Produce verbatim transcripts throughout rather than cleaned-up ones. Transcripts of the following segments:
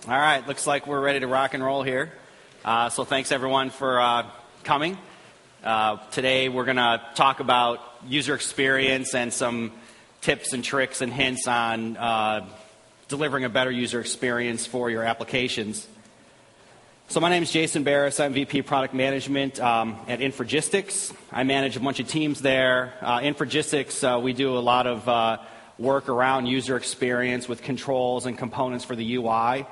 All right, looks like we're ready to rock and roll here. Uh, so thanks everyone for uh, coming. Uh, today we're going to talk about user experience and some tips and tricks and hints on uh, delivering a better user experience for your applications. So my name is Jason Barris. I'm V P Product Management um, at Infragistics. I manage a bunch of teams there. Uh, Infragistics, uh, we do a lot of uh, work around user experience with controls and components for the U I.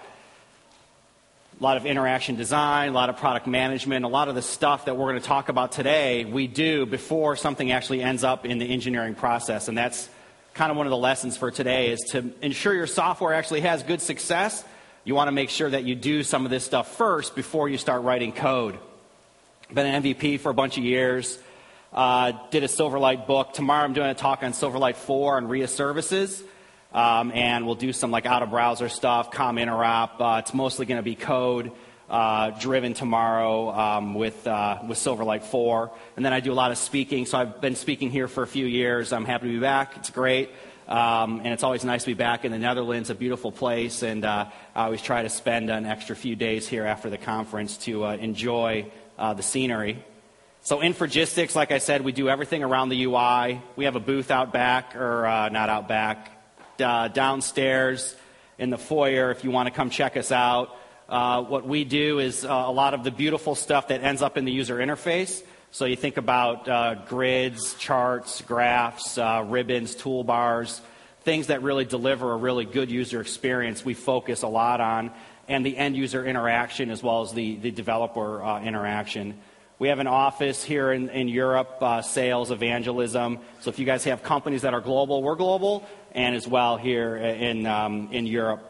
A lot of interaction design, a lot of product management, a lot of the stuff that we're going to talk about today we do before something actually ends up in the engineering process. And that's kind of one of the lessons for today, is to ensure your software actually has good success. You want to make sure that you do some of this stuff first before you start writing code. Been an M V P for a bunch of years. Uh, did a Silverlight book. Tomorrow I'm doing a talk on Silverlight four and R I A services. Um, and we'll do some like out-of-browser stuff, com interop. Uh, it's mostly going to be code uh, driven tomorrow um, with uh, with Silverlight four. And then I do a lot of speaking. So I've been speaking here for a few years. I'm happy to be back. It's great. Um, and it's always nice to be back in the Netherlands, a beautiful place. And uh, I always try to spend an extra few days here after the conference to uh, enjoy uh, the scenery. So Infragistics, like I said, we do everything around the U I. We have a booth out back, or uh, not out back, uh, downstairs in the foyer if you want to come check us out. Uh, what we do is uh, a lot of the beautiful stuff that ends up in the user interface. So you think about uh, grids, charts, graphs, uh, ribbons, toolbars, things that really deliver a really good user experience we focus a lot on, and the end user interaction as well as the, the developer uh, interaction. We have an office here in, in Europe, uh, sales, evangelism. So if you guys have companies that are global, we're global, and as well here in, um, in Europe.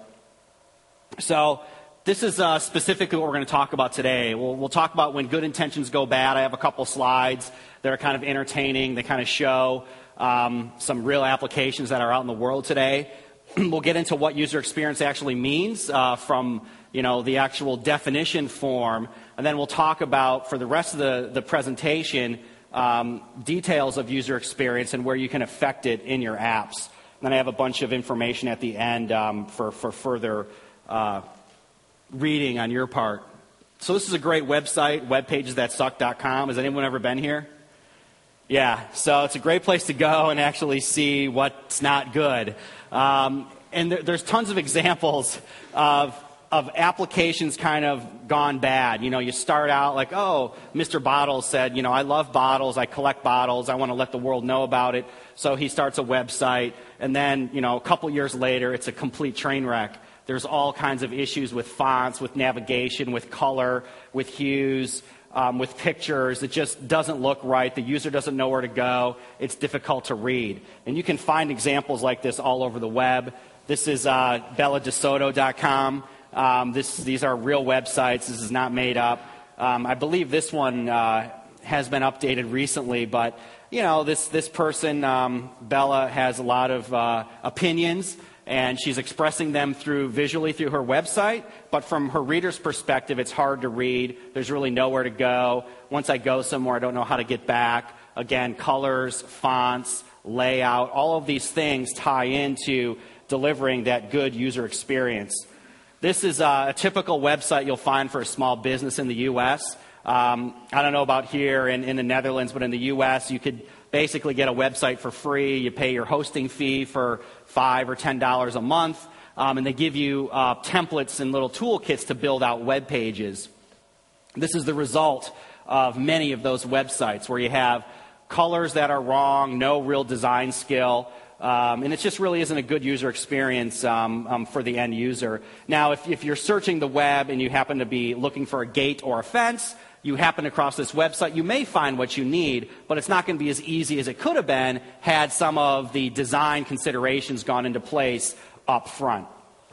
So this is uh, specifically what we're going to talk about today. We'll, we'll talk about when good intentions go bad. I have a couple slides that are kind of entertaining. They kind of show um, some real applications that are out in the world today. We'll get into what user experience actually means uh, from you know, the actual definition form. And then we'll talk about, for the rest of the, the presentation, um, details of user experience and where you can affect it in your apps. And then I have a bunch of information at the end um, for, for further uh, reading on your part. So this is a great website, web pages that suck dot com. Has anyone ever been here? Yeah, so it's a great place to go and actually see what's not good. Um, and there, there's tons of examples of of applications kind of gone bad. You know, you start out like, oh, Mister Bottles said, you know, I love bottles, I collect bottles, I want to let the world know about it. So he starts a website, and then, you know, a couple years later, it's a complete train wreck. There's all kinds of issues with fonts, with navigation, with color, with hues, um, with pictures. It just doesn't look right. The user doesn't know where to go. It's difficult to read. And you can find examples like this all over the web. This is uh, bella de soto dot com. Um, this, these are real websites. This is not made up. Um, I believe this one uh, has been updated recently, but you know, this this person, um, Bella, has a lot of uh, opinions, and she's expressing them through visually through her website. But from her reader's perspective, it's hard to read. There's really nowhere to go. Once I go somewhere, I don't know how to get back. Again, colors, fonts, layout, all of these things tie into delivering that good user experience. This is a typical website you'll find for a small business in the U S. Um, I don't know about here in, in the Netherlands, but in the U S, you could basically get a website for free. You pay your hosting fee for five or ten dollars a month, um, and they give you uh, templates and little toolkits to build out web pages. This is the result of many of those websites where you have colors that are wrong, no real design skill. Um, and it just really isn't a good user experience um, um, for the end user. Now, if, if you're searching the web and you happen to be looking for a gate or a fence, you happen across this website, you may find what you need, but it's not going to be as easy as it could have been had some of the design considerations gone into place up front.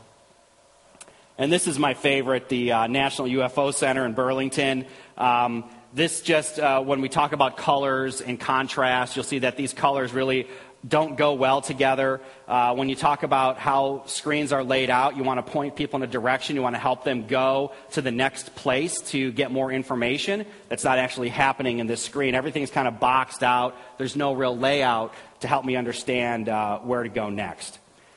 And this is my favorite, the uh, National U F O Center in Burlington. Um, this just, uh, when we talk about colors and contrast, you'll see that these colors really don't go well together. Uh, when you talk about how screens are laid out, you want to point people in a direction. You want to help them go to the next place to get more information. That's not actually happening in this screen. Everything's kind of boxed out. There's no real layout to help me understand uh, where to go next.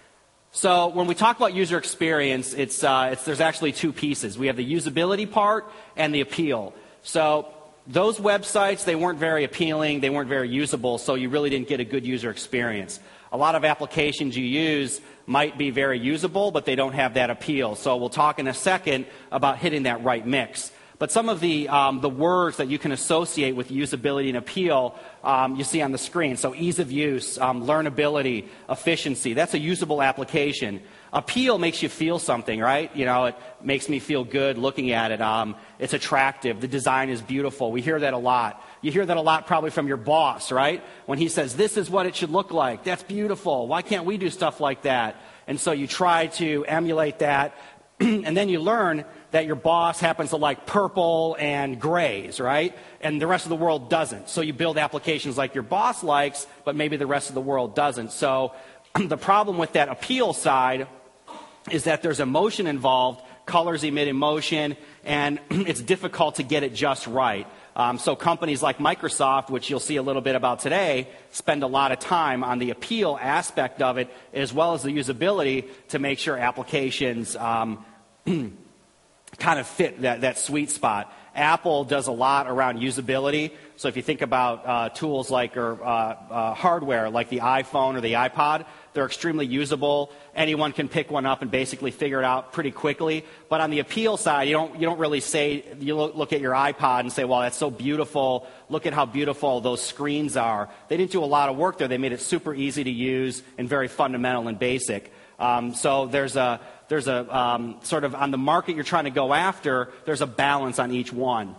So when we talk about user experience, it's, uh, it's, there's actually two pieces. We have the usability part and the appeal. So those websites, they weren't very appealing, they weren't very usable, so you really didn't get a good user experience. A lot of applications you use might be very usable, but they don't have that appeal. So we'll talk in a second about hitting that right mix. But some of the, um, the words that you can associate with usability and appeal, um, you see on the screen. So ease of use, um, learnability, efficiency. That's a usable application. Appeal makes you feel something, right? You know, it makes me feel good looking at it. Um, it's attractive. The design is beautiful. We hear that a lot. You hear that a lot probably from your boss, right? When he says, this is what it should look like. That's beautiful. Why can't we do stuff like that? And so you try to emulate that, and then you learn that your boss happens to like purple and grays, right? And the rest of the world doesn't. So you build applications like your boss likes, but maybe the rest of the world doesn't. So the problem with that appeal side is that there's emotion involved, colors emit emotion, and it's difficult to get it just right. Um, so companies like Microsoft, which you'll see a little bit about today, spend a lot of time on the appeal aspect of it, as well as the usability, to make sure applications um, kind of fit that, that sweet spot. Apple does a lot around usability. So if you think about uh, tools like or uh, uh, hardware like the iPhone or the iPod, they're extremely usable. Anyone can pick one up and basically figure it out pretty quickly. But on the appeal side, you don't you don't really say, you look, look at your iPod and say, well, that's so beautiful. Look at how beautiful those screens are. They didn't do a lot of work there. They made it super easy to use and very fundamental and basic. Um, so there's a there's a um, sort of on the market you're trying to go after, there's a balance on each one.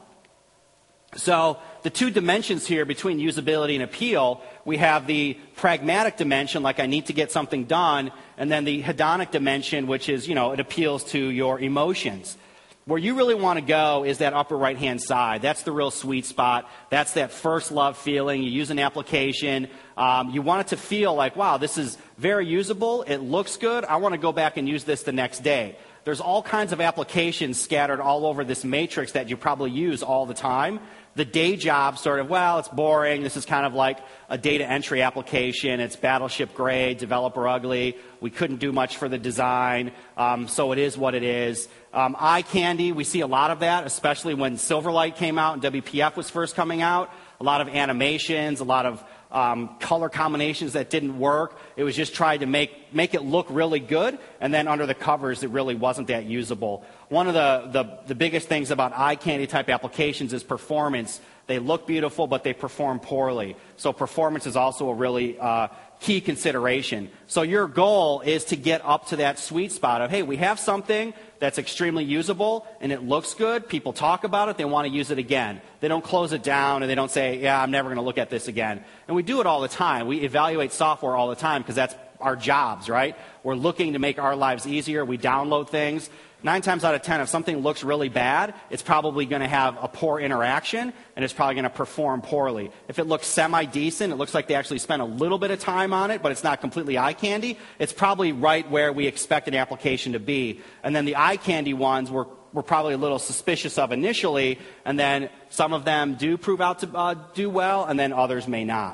So the two dimensions here between usability and appeal, we have the pragmatic dimension, like I need to get something done, and then the hedonic dimension, which is, you know, it appeals to your emotions. Where you really want to go is that upper right-hand side. That's the real sweet spot. That's that first love feeling. You use an application. Um, you want it to feel like, wow, this is very usable. It looks good. I want to go back and use this the next day. There's all kinds of applications scattered all over this matrix that you probably use all the time. The day job sort of, well, it's boring. This is kind of like a data entry application. It's Battleship grade, developer ugly. We couldn't do much for the design, um, so it is what it is. Um, eye candy, we see a lot of that, especially when Silverlight came out and W P F was first coming out. A lot of animations, a lot of um, color combinations that didn't work. It was just trying to make make it look really good, and then under the covers, it really wasn't that usable. One of the, the, the biggest things about eye candy type applications is performance. They look beautiful, but they perform poorly. So performance is also a really uh, key consideration. So your goal is to get up to that sweet spot of, hey, we have something that's extremely usable, and it looks good. People talk about it. They want to use it again. They don't close it down, and they don't say, yeah, I'm never going to look at this again. And we do it all the time. We evaluate software all the time because that's our jobs, right? We're looking to make our lives easier. We download things. Nine times out of ten, if something looks really bad, it's probably going to have a poor interaction, and it's probably going to perform poorly. If it looks semi-decent, it looks like they actually spent a little bit of time on it, but it's not completely eye candy, it's probably right where we expect an application to be. And then the eye candy ones we're, we're probably a little suspicious of initially, and then some of them do prove out to uh, do well, and then others may not.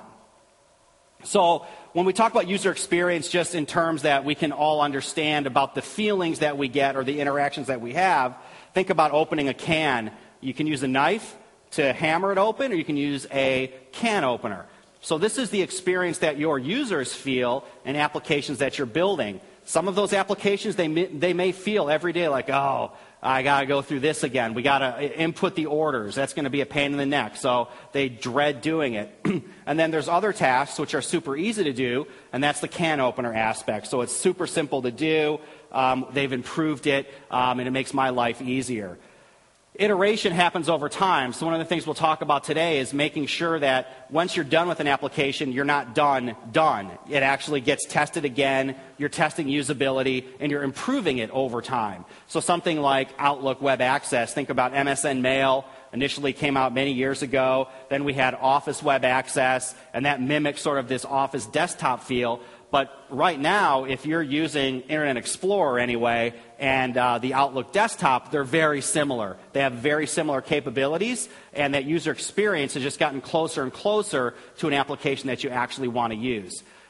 So when we talk about user experience just in terms that we can all understand about the feelings that we get or the interactions that we have, think about opening a can. You can use a knife to hammer it open, or you can use a can opener. So this is the experience that your users feel in applications that you're building. Some of those applications, they may, they may feel every day like, oh, I got to go through this again. We got to input the orders. That's going to be a pain in the neck. So they dread doing it. And then there's other tasks which are super easy to do, and that's the can opener aspect. So it's super simple to do. Um, they've improved it, um, and it makes my life easier. Iteration happens over time. So one of the things we'll talk about today is making sure that once you're done with an application, you're not done, done. It actually gets tested again. You're testing usability, and you're improving it over time. So something like Outlook Web Access, think about M S N Mail, initially came out many years ago. Then we had Office Web Access, and that mimics sort of this Office desktop feel. But right now, if you're using Internet Explorer anyway, and uh, the Outlook desktop, they're very similar. They have very similar capabilities, and that user experience has just gotten closer and closer to an application that you actually want to use.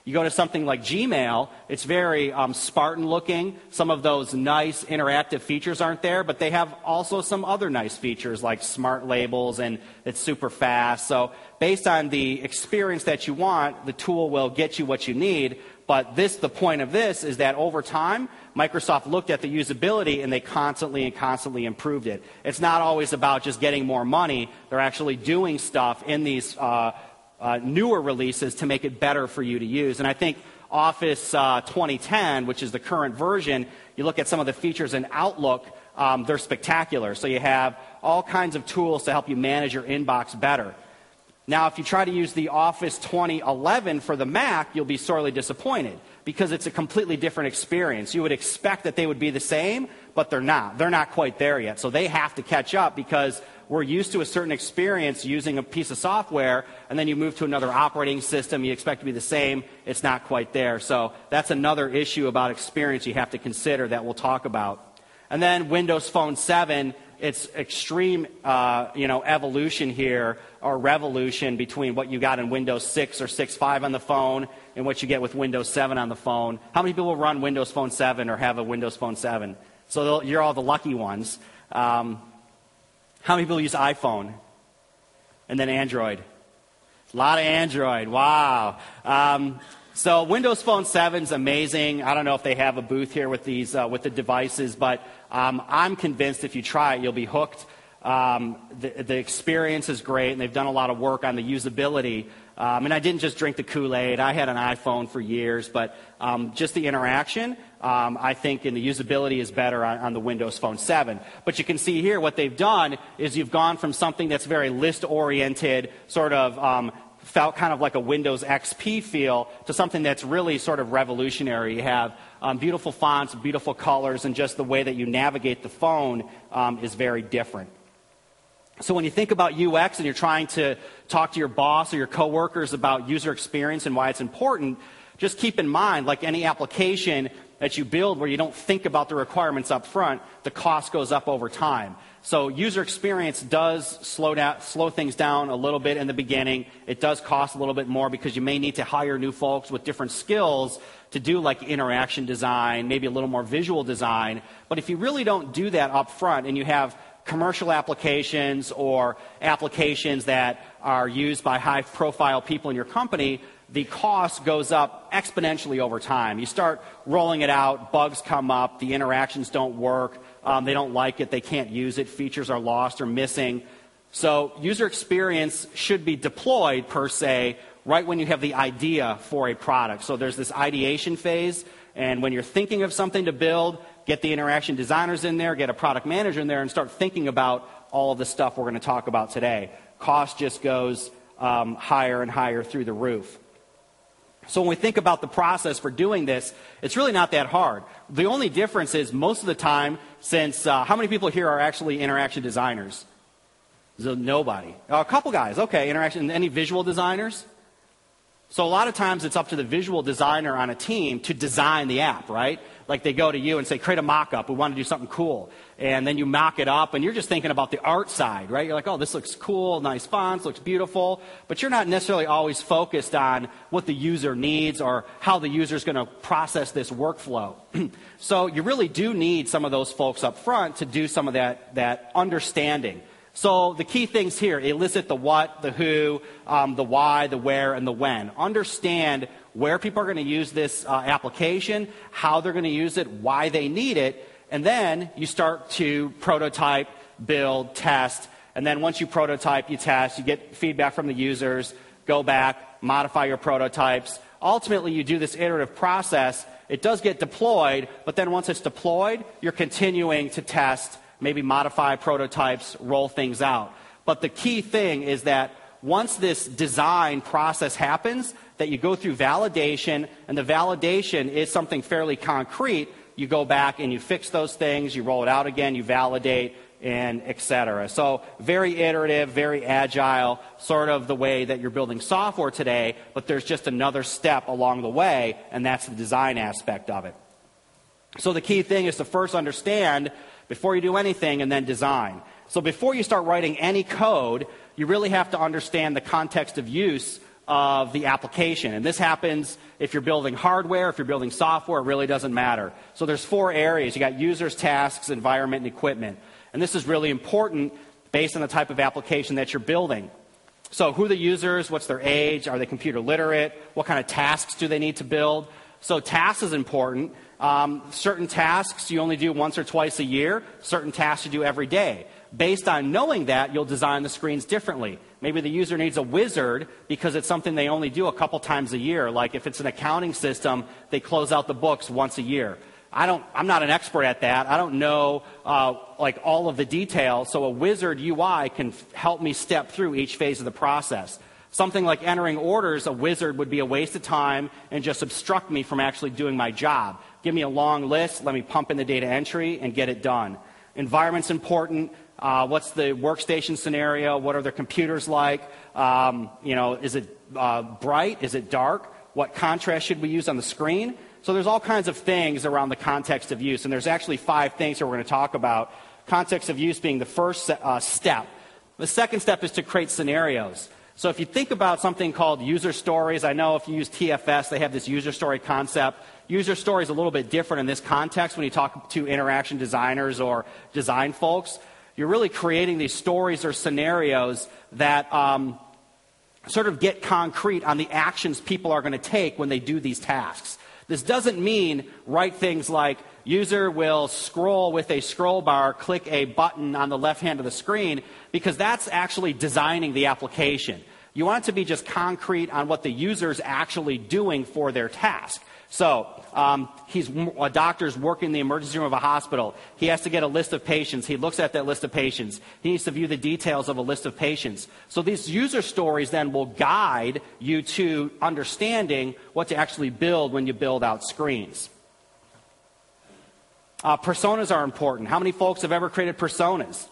You go to something like Gmail, it's very um, Spartan looking. Some of those nice interactive features aren't there, but they have also some other nice features like smart labels, and it's super fast. So based on the experience that you want, the tool will get you what you need. But this, the point of this is that over time, Microsoft looked at the usability and they constantly and constantly improved it. It's not always about just getting more money. They're actually doing stuff in these uh, Uh, newer releases to make it better for you to use. And I think Office uh, twenty ten, which is the current version, you look at some of the features in Outlook, um, they're spectacular. So you have all kinds of tools to help you manage your inbox better. Now, if you try to use the Office twenty eleven for the Mac, you'll be sorely disappointed because it's a completely different experience. You would expect that they would be the same, but they're not. They're not quite there yet. So they have to catch up because we're used to a certain experience using a piece of software, and then you move to another operating system, you expect to be the same, it's not quite there. So that's another issue about experience you have to consider that we'll talk about. And then Windows Phone seven, it's extreme uh, you know, evolution here, or revolution between what you got in Windows six or six point five on the phone and what you get with Windows seven on the phone. How many people run Windows Phone seven or have a Windows Phone seven? So you're all the lucky ones. Um, How many people use iPhone? And then Android? A lot of Android. Wow. Um, so Windows Phone seven is amazing. I don't know if they have a booth here with these uh, with the devices, but um, I'm convinced if you try it, you'll be hooked. Um, the, the experience is great, and they've done a lot of work on the usability. Um, and I didn't just drink the Kool-Aid. I had an iPhone for years, but um, just the interaction, um, I think, and the usability is better on, on the Windows Phone seven. But you can see here what they've done is you've gone from something that's very list-oriented, sort of um, felt kind of like a Windows X P feel, to something that's really sort of revolutionary. You have um, beautiful fonts, beautiful colors, and just the way that you navigate the phone um, is very different. So when you think about U X and you're trying to talk to your boss or your coworkers about user experience and why it's important, just keep in mind, like any application that you build where you don't think about the requirements up front, the cost goes up over time. So user experience does slow down, slow things down a little bit in the beginning. It does cost a little bit more because you may need to hire new folks with different skills to do like interaction design, maybe a little more visual design. But if you really don't do that up front and you have commercial applications or applications that are used by high-profile people in your company, the cost goes up exponentially over time. You start rolling it out, bugs come up, the interactions don't work, um, they don't like it, they can't use it, features are lost or missing. So user experience should be deployed, per se, right when you have the idea for a product. So there's this ideation phase, and when you're thinking of something to build, get the interaction designers in there, get a product manager in there, and start thinking about all of the stuff we're going to talk about today. Cost just goes um, higher and higher through the roof. So when we think about the process for doing this, it's really not that hard. The only difference is most of the time, since uh, how many people here are actually interaction designers? So nobody. Uh, a couple guys. Okay, interaction. Any visual designers? So a lot of times it's up to the visual designer on a team to design the app, right? Like they go to you and say, create a mock-up. We want to do something cool. And then you mock it up, and you're just thinking about the art side, right? You're like, oh, this looks cool, nice fonts, looks beautiful. But you're not necessarily always focused on what the user needs or how the user is going to process this workflow. So you really do need some of those folks up front to do some of that, that understanding. So the key things here, elicit the what, the who, um, the why, the where, and the when. Understand where people are going to use this uh, application, how they're going to use it, why they need it, and then you start to prototype, build, test, and then once you prototype, you test, you get feedback from the users, go back, modify your prototypes. Ultimately, you do this iterative process. It does get deployed, but then once it's deployed, you're continuing to test, maybe modify prototypes, roll things out. But the key thing is that once this design process happens, that you go through validation, and the validation is something fairly concrete. You go back and you fix those things, you roll it out again, you validate, and et cetera. So very iterative, very agile, sort of the way that you're building software today, but there's just another step along the way, and that's the design aspect of it. So the key thing is to first understand before you do anything, and then design. So before you start writing any code, you really have to understand the context of use of the application. And this happens if you're building hardware, if you're building software, it really doesn't matter. So there's four areas. You got users, tasks, environment, and equipment. And this is really important based on the type of application that you're building. So who are the users? What's their age? Are they computer literate? What kind of tasks do they need to build? So tasks is important. Um, certain tasks you only do once or twice a year. Certain tasks you do every day. Based on knowing that, you'll design the screens differently. Maybe the user needs a wizard because it's something they only do a couple times a year. Like if it's an accounting system, they close out the books once a year. I don't, I'm not an expert at that. I don't know uh, like all of the details. So a wizard U I can f- help me step through each phase of the process. Something like entering orders, a wizard would be a waste of time and just obstruct me from actually doing my job. Give me a long list, let me pump in the data entry and get it done. Environment's important. Uh, what's the workstation scenario? What are their computers like? Um, you know, is it uh, bright? Is it dark? What contrast should we use on the screen? So there's all kinds of things around the context of use, and there's actually five things that we're going to talk about. Context of use being the first uh, step. The second step is to create scenarios. So if you think about something called user stories, I know if you use T F S, they have this user story concept. User story is a little bit different in this context when you talk to interaction designers or design folks. You're really creating these stories or scenarios that um, sort of get concrete on the actions people are going to take when they do these tasks. This doesn't mean write things like user will scroll with a scroll bar, click a button on the left hand of the screen, because that's actually designing the application. You want it to be just concrete on what the user's actually doing for their task. So um, he's a doctor's working in the emergency room of a hospital. He has to get a list of patients. He looks at that list of patients. He needs to view the details of a list of patients. So these user stories then will guide you to understanding what to actually build when you build out screens. Uh, personas are important. How many folks have ever created personas?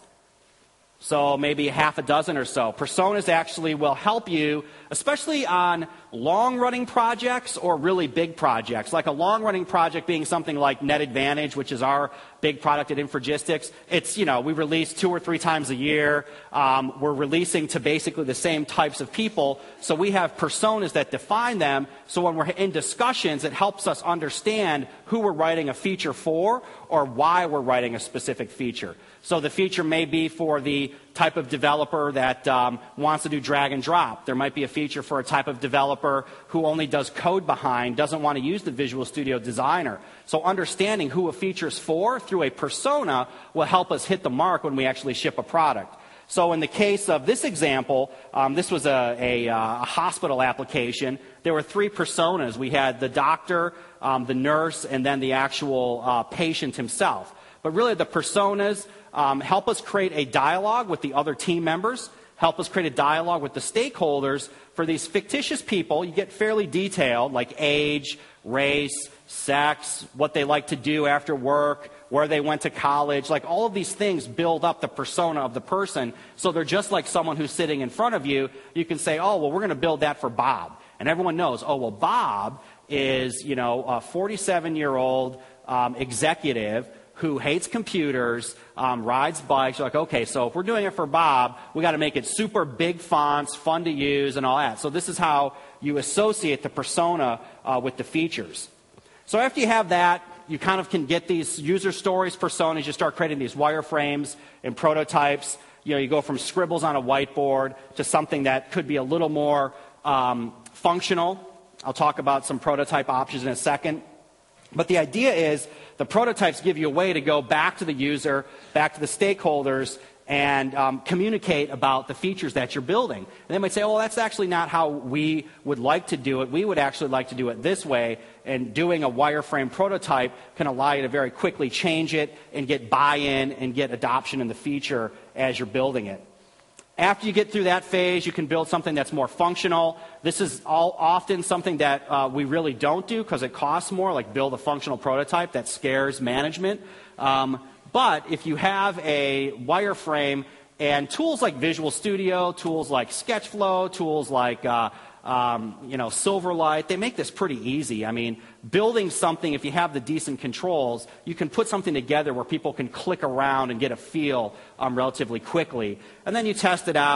So maybe half a dozen or so. Personas actually will help you, especially on long-running projects or really big projects. Like a long-running project being something like NetAdvantage, which is our big product at Infragistics. It's, you know, we release two or three times a year. Um, we're releasing to basically the same types of people. So we have personas that define them. So when we're in discussions, it helps us understand who we're writing a feature for or why we're writing a specific feature. So the feature may be for the type of developer that um, wants to do drag and drop. There might be a feature for a type of developer who only does code behind, doesn't want to use the Visual Studio Designer. So understanding who a feature is for through a persona will help us hit the mark when we actually ship a product. So in the case of this example, um, this was a, a, a hospital application. There were three personas. We had the doctor, um, the nurse, and then the actual uh, patient himself. But really the personas um, help us create a dialogue with the other team members, help us create a dialogue with the stakeholders. For these fictitious people, you get fairly detailed, like age, race, sex, what they like to do after work, where they went to college. Like all of these things build up the persona of the person. So they're just like someone who's sitting in front of you. You can say, oh, well, we're going to build that for Bob. And everyone knows, oh, well, Bob is, you know, a forty-seven-year-old um, executive who hates computers, um, rides bikes. You're like, okay, so if we're doing it for Bob, we got to make it super big fonts, fun to use, and all that. So this is how you associate the persona uh, with the features. So after you have that, you kind of can get these user stories, personas. You start creating these wireframes and prototypes. You know, you go from scribbles on a whiteboard to something that could be a little more um, functional. I'll talk about some prototype options in a second. But the idea is the prototypes give you a way to go back to the user, back to the stakeholders, and um, communicate about the features that you're building. And they might say, oh, well, that's actually not how we would like to do it. We would actually like to do it this way. And doing a wireframe prototype can allow you to very quickly change it and get buy-in and get adoption in the feature as you're building it. After you get through that phase, you can build something that's more functional. This is all often something that uh, we really don't do because it costs more, like build a functional prototype. That scares management. Um, but if you have a wireframe and tools like Visual Studio, tools like Sketchflow, tools like uh, um, you know, Silverlight, they make this pretty easy. I mean, building something, if you have the decent controls, you can put something together where people can click around and get a feel um, relatively quickly. And then you test it out,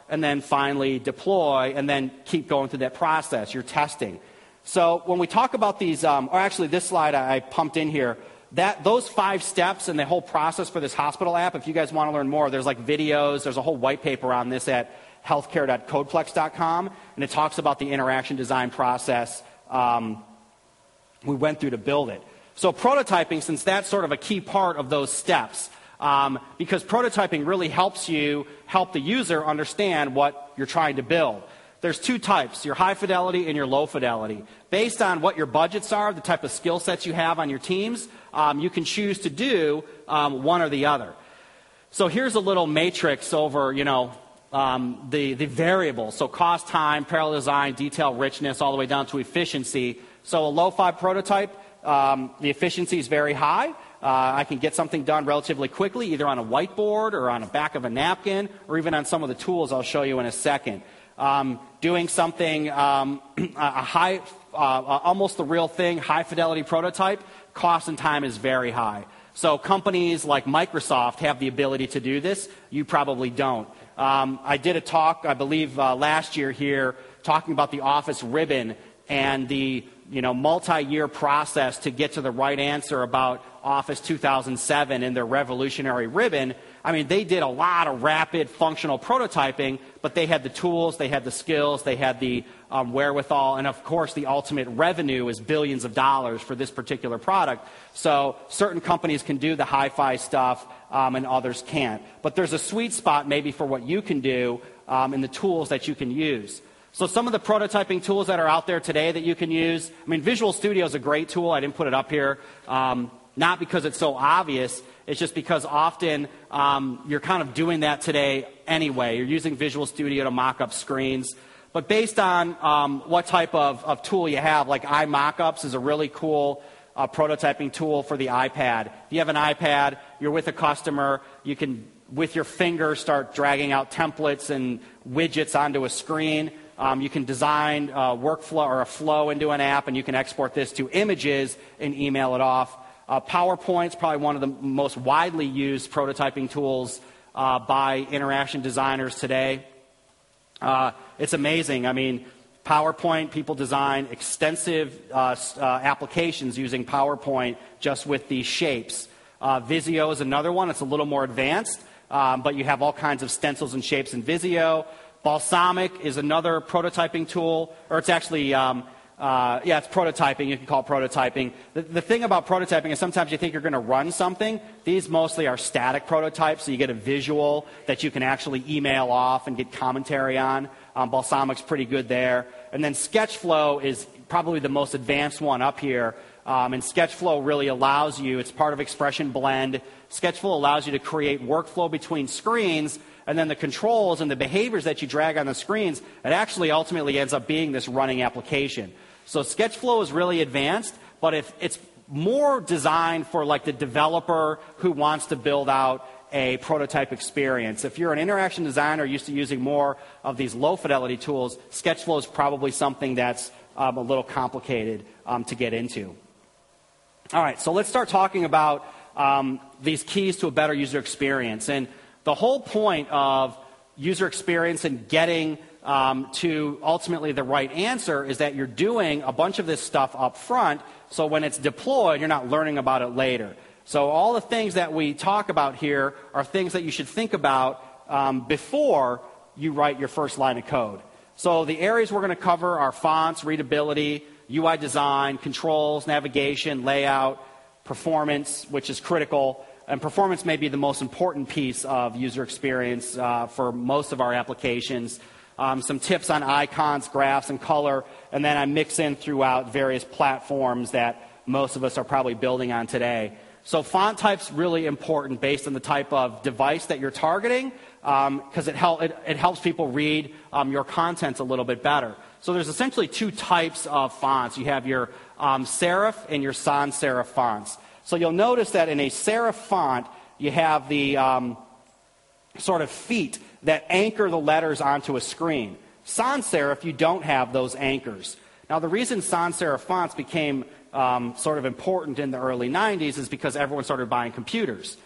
and then finally deploy, and then keep going through that process. You're testing. So when we talk about these, um, or actually this slide I, I pumped in here, that those five steps and the whole process for this hospital app, if you guys want to learn more, there's like videos, there's a whole white paper on this at healthcare dot codeplex dot com, and it talks about the interaction design process um, we went through to build it. So prototyping, since that's sort of a key part of those steps, um, because prototyping really helps you help the user understand what you're trying to build. There's two types, your high fidelity and your low fidelity. Based on what your budgets are, the type of skill sets you have on your teams, um, you can choose to do um, one or the other. So here's a little matrix over, you know, um, the, the variables. So cost, time, parallel design, detail, richness, all the way down to efficiency. So a low-fi prototype, um, the efficiency is very high. Uh, I can get something done relatively quickly, either on a whiteboard or on the back of a napkin, or even on some of the tools I'll show you in a second. Um, doing something, um, a high, uh, almost the real thing, high-fidelity prototype, cost and time is very high. So companies like Microsoft have the ability to do this. You probably don't. Um, I did a talk, I believe, uh, last year here, talking about the Office ribbon and the you know, multi-year process to get to the right answer about Office two thousand seven and their revolutionary ribbon. I mean, they did a lot of rapid functional prototyping, but they had the tools, they had the skills, they had the um, wherewithal, and of course the ultimate revenue is billions of dollars for this particular product. So certain companies can do the hi-fi stuff um, and others can't. But there's a sweet spot maybe for what you can do um, and the tools that you can use. So some of the prototyping tools that are out there today that you can use, I mean, Visual Studio is a great tool. I didn't put it up here, um, not because it's so obvious. It's just because often um, you're kind of doing that today anyway. You're using Visual Studio to mock up screens. But based on um, what type of, of tool you have, like iMockups is a really cool uh, prototyping tool for the iPad. If you have an iPad, you're with a customer, you can, with your finger, start dragging out templates and widgets onto a screen. Um, you can design a workflow or a flow into an app, and you can export this to images and email it off. Uh, PowerPoint's probably one of the most widely used prototyping tools uh, by interaction designers today. Uh, it's amazing. I mean, PowerPoint, people design extensive uh, uh, applications using PowerPoint just with these shapes. Uh, Visio is another one. It's a little more advanced, um, but you have all kinds of stencils and shapes in Visio. Balsamiq is another prototyping tool, or it's actually, um, uh, yeah, it's prototyping. You can call it prototyping. The, the thing about prototyping is sometimes you think you're going to run something. These mostly are static prototypes, so you get a visual that you can actually email off and get commentary on. Um, Balsamiq's pretty good there. And then Sketchflow is probably the most advanced one up here. Um, and Sketchflow really allows you, it's part of Expression Blend. Sketchflow allows you to create workflow between screens, and then the controls and the behaviors that you drag on the screens, it actually ultimately ends up being this running application. So Sketchflow is really advanced, but if it's more designed for like the developer who wants to build out a prototype experience. If you're an interaction designer used to using more of these low fidelity tools, Sketchflow is probably something that's um, a little complicated um, to get into. All right, so let's start talking about um, these keys to a better user experience. And the whole point of user experience and getting um, to ultimately the right answer is that you're doing a bunch of this stuff up front, so when it's deployed, you're not learning about it later. So all the things that we talk about here are things that you should think about um, before you write your first line of code. So the areas we're going to cover are fonts, readability, U I design, controls, navigation, layout, performance, which is critical. And performance may be the most important piece of user experience uh, for most of our applications. Um, some tips on icons, graphs, and color, and then I mix in throughout various platforms that most of us are probably building on today. So font type's really important based on the type of device that you're targeting, because um, it, hel- it, it helps people read um, your content a little bit better. So there's essentially two types of fonts. You have your um, serif and your sans serif fonts. So you'll notice that in a serif font, you have the um, sort of feet that anchor the letters onto a screen. Sans serif, you don't have those anchors. Now, the reason sans serif fonts became um, sort of important in the early nineties is because everyone started buying computers.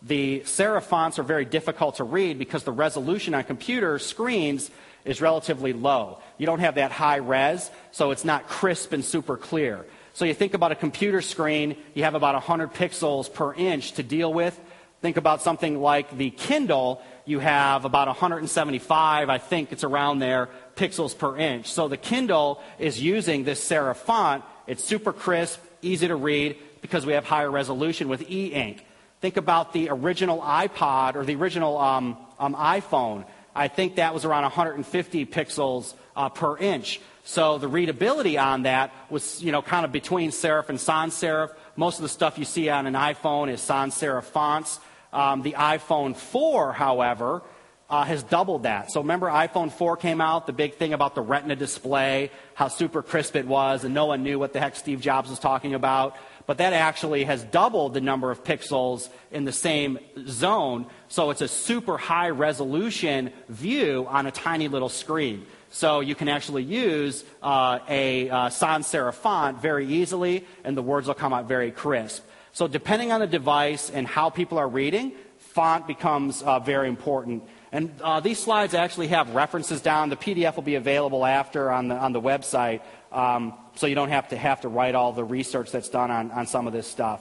The serif fonts are very difficult to read because the resolution on computer screens is relatively low. You don't have that high res, so it's not crisp and super clear. So you think about a computer screen, you have about one hundred pixels per inch to deal with. Think about something like the Kindle, you have about one hundred seventy-five, I think it's around there, pixels per inch. So the Kindle is using this serif font. It's super crisp, easy to read, because we have higher resolution with e-ink. Think about the original iPod or the original um, um, iPhone. I think that was around one hundred fifty pixels uh, per inch. So the readability on that was, you know, kind of between serif and sans serif. Most of the stuff you see on an iPhone is sans serif fonts. Um, the iPhone four, however, uh, has doubled that. So remember iPhone four came out, the big thing about the Retina display, how super crisp it was, and no one knew what the heck Steve Jobs was talking about. But that actually has doubled the number of pixels in the same zone. So it's a super high resolution view on a tiny little screen. So you can actually use uh, a uh, sans serif font very easily, and the words will come out very crisp. So depending on the device and how people are reading, font becomes uh, very important. And uh, these slides actually have references down. The P D F will be available after on the on the website, um, so you don't have to have to write all the research that's done on, on some of this stuff.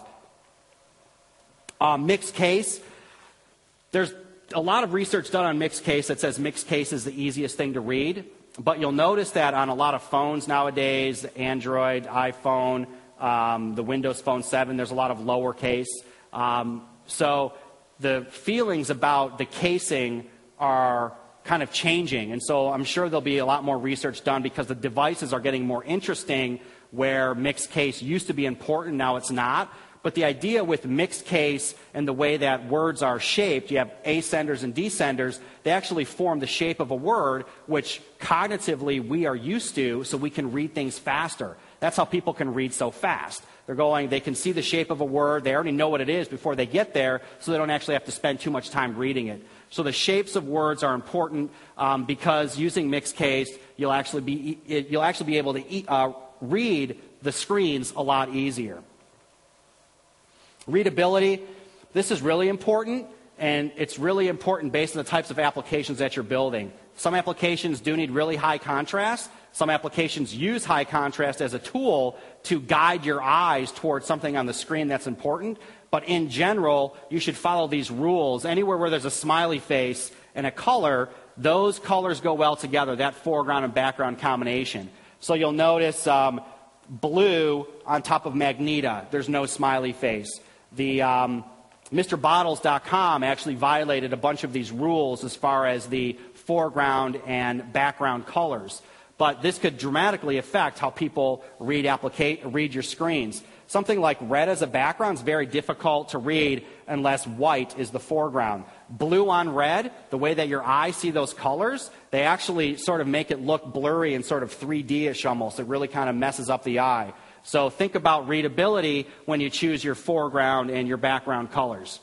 Uh, mixed case. There's a lot of research done on mixed case that says mixed case is the easiest thing to read. But you'll notice that on a lot of phones nowadays, Android, iPhone, um, the Windows Phone seven, there's a lot of lowercase. Um, so the feelings about the casing are kind of changing. And so I'm sure there'll be a lot more research done because the devices are getting more interesting where mixed case used to be important, now it's not. But the idea with mixed case and the way that words are shaped, you have ascenders and descenders, they actually form the shape of a word, which cognitively we are used to, so we can read things faster. That's how people can read so fast. They're going, they can see the shape of a word, they already know what it is before they get there, so they don't actually have to spend too much time reading it. So the shapes of words are important um, because using mixed case, you'll actually be, you'll actually be able to eat, uh, read the screens a lot easier. Readability, this is really important, and it's really important based on the types of applications that you're building. Some applications do need really high contrast. Some applications use high contrast as a tool to guide your eyes towards something on the screen that's important. But in general, you should follow these rules. Anywhere where there's a smiley face and a color, those colors go well together, that foreground and background combination. So you'll notice um, blue on top of Magneta, there's no smiley face. The um, Mister Bottles dot com actually violated a bunch of these rules as far as the foreground and background colors. But this could dramatically affect how people read, applicate, read your screens. Something like red as a background is very difficult to read unless white is the foreground. Blue on red, the way that your eyes see those colors, they actually sort of make it look blurry and sort of three D-ish almost. It really kind of messes up the eye. So think about readability when you choose your foreground and your background colors.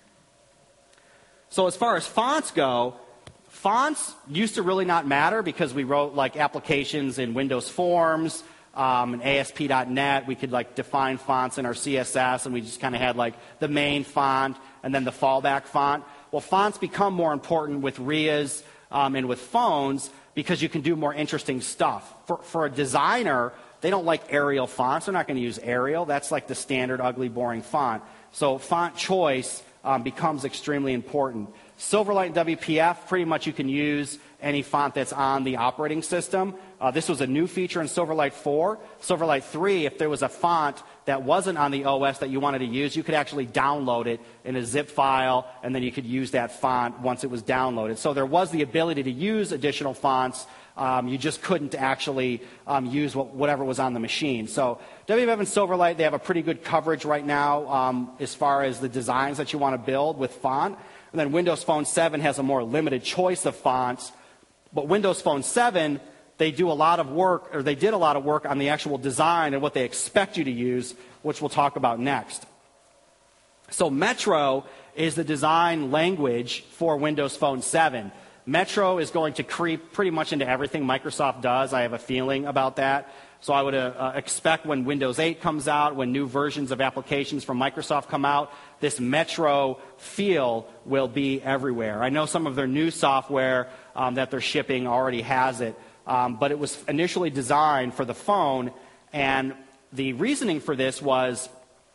So as far as fonts go, fonts used to really not matter because we wrote like applications in Windows Forms um, and A S P dot net. We could like define fonts in our C S S, and we just kind of had like the main font and then the fallback font. Well, fonts become more important with R I As um, and with phones because you can do more interesting stuff. For, for a designer, they don't like Arial fonts. They're not going to use Arial. That's like the standard ugly, boring font. So font choice um, becomes extremely important. Silverlight and W P F, pretty much you can use any font that's on the operating system. Uh, this was a new feature in Silverlight four. Silverlight three, if there was a font that wasn't on the O S that you wanted to use, you could actually download it in a zip file, and then you could use that font once it was downloaded. So there was the ability to use additional fonts. Um, you just couldn't actually um, use what, whatever was on the machine. So W P F and Silverlight, they have a pretty good coverage right now um, as far as the designs that you want to build with font. And then Windows Phone seven has a more limited choice of fonts. But Windows Phone seven, they do a lot of work, or they did a lot of work on the actual design and what they expect you to use, which we'll talk about next. So Metro is the design language for Windows Phone seven. Metro is going to creep pretty much into everything Microsoft does. I have a feeling about that. So I would uh, uh, expect when Windows eight comes out, when new versions of applications from Microsoft come out, this Metro feel will be everywhere. I know some of their new software um, that they're shipping already has it, um, but it was initially designed for the phone, and the reasoning for this was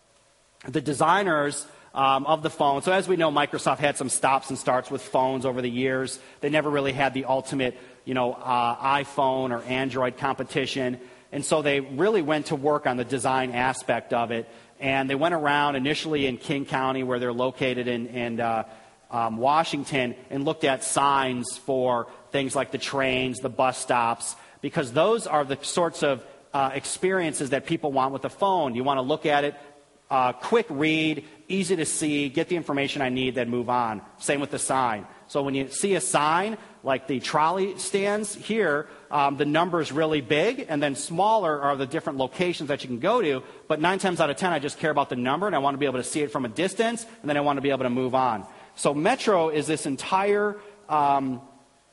the designers um, of the phone. So as we know, Microsoft had some stops and starts with phones over the years. They never really had the ultimate, you know, uh, iPhone or Android competition. And so they really went to work on the design aspect of it. And they went around initially in King County, where they're located in, in uh, um, Washington, and looked at signs for things like the trains, the bus stops, because those are the sorts of uh, experiences that people want with the phone. You want to look at it, uh, quick read, easy to see, get the information I need, then move on. Same with the sign. So when you see a sign, like the trolley stands here, um, the number is really big, and then smaller are the different locations that you can go to. But nine times out of ten, I just care about the number, and I want to be able to see it from a distance, and then I want to be able to move on. So Metro is this entire um,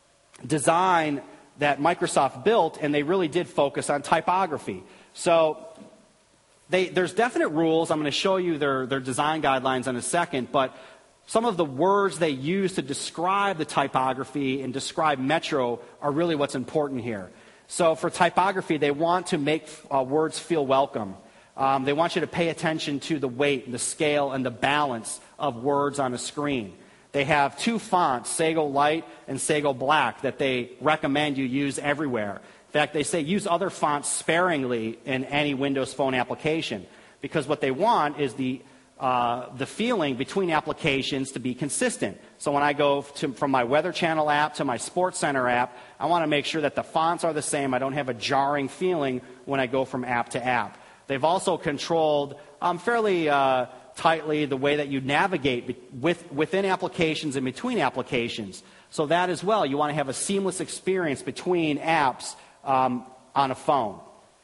design that Microsoft built, and they really did focus on typography. So they, there's definite rules. I'm going to show you their, their design guidelines in a second, but some of the words they use to describe the typography and describe Metro are really what's important here. So for typography, they want to make uh, words feel welcome. Um, they want you to pay attention to the weight, the scale, and the balance of words on a screen. They have two fonts, Sago Light and Sago Black, that they recommend you use everywhere. In fact, they say use other fonts sparingly in any Windows Phone application, because what they want is the Uh, the feeling between applications to be consistent. So when I go to, from my Weather Channel app to my Sports Center app, I want to make sure that the fonts are the same. I don't have a jarring feeling when I go from app to app. They've also controlled um, fairly uh, tightly the way that you navigate be- with, within applications and between applications. So that as well, you want to have a seamless experience between apps um, on a phone.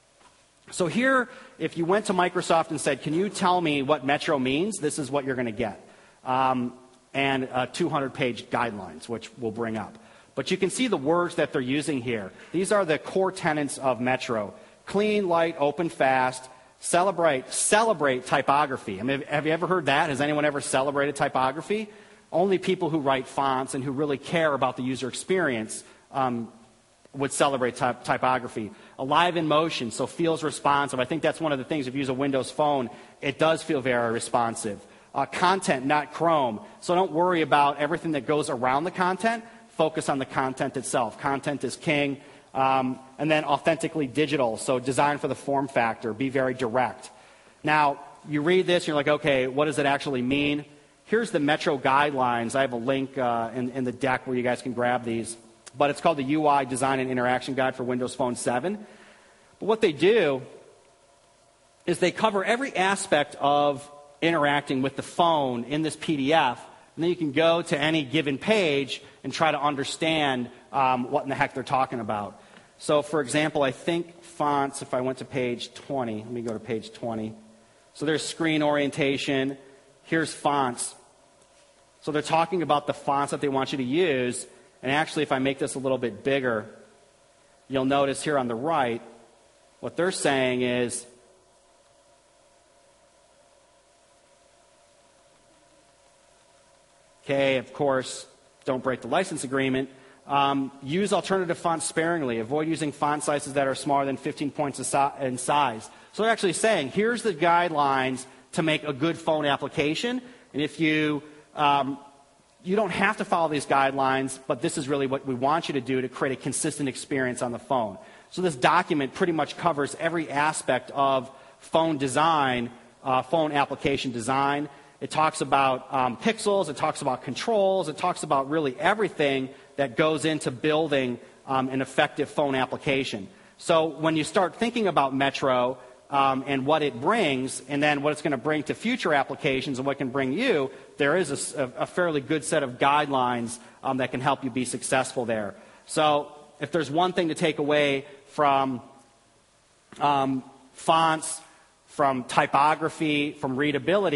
So here, if you went to Microsoft and said, can you tell me what Metro means, this is what you're going to get. Um, and uh, two hundred page guidelines, which we'll bring up. But you can see the words that they're using here. These are the core tenets of Metro. Clean, light, open, fast. Celebrate, celebrate typography. I mean, have you ever heard that? Has anyone ever celebrated typography? Only people who write fonts and who really care about the user experience um, would celebrate type, typography. Alive in motion, so feels responsive. I think that's one of the things if you use a Windows Phone, it does feel very responsive. Uh, content, not Chrome. So don't worry about everything that goes around the content. Focus on the content itself. Content is king. Um, and then authentically digital, so designed for the form factor. Be very direct. Now, you read this, you're like, okay, what does it actually mean? Here's the Metro guidelines. I have a link uh, in, in the deck where you guys can grab these. But it's called the U I Design and Interaction Guide for Windows Phone seven. But what they do is they cover every aspect of interacting with the phone in this P D F, and then you can go to any given page and try to understand um, what in the heck they're talking about. So, for example, I think fonts, if I went to page twenty, let me go to page twenty. So there's screen orientation. Here's fonts. So they're talking about the fonts that they want you to use. And actually, if I make this a little bit bigger, you'll notice here on the right, what they're saying is, okay, of course, don't break the license agreement. Um, use alternative fonts sparingly. Avoid using font sizes that are smaller than fifteen points in size. So they're actually saying, here's the guidelines to make a good phone application. And if you... Um, You don't have to follow these guidelines, but this is really what we want you to do to create a consistent experience on the phone. So this document pretty much covers every aspect of phone design, uh, phone application design. It talks about um, pixels, it talks about controls, it talks about really everything that goes into building um, an effective phone application. So when you start thinking about Metro um, and what it brings, and then what it's going to bring to future applications and what it can bring you, there is a, a fairly good set of guidelines um, that can help you be successful there. So if there's one thing to take away from um, fonts, from typography, from readability,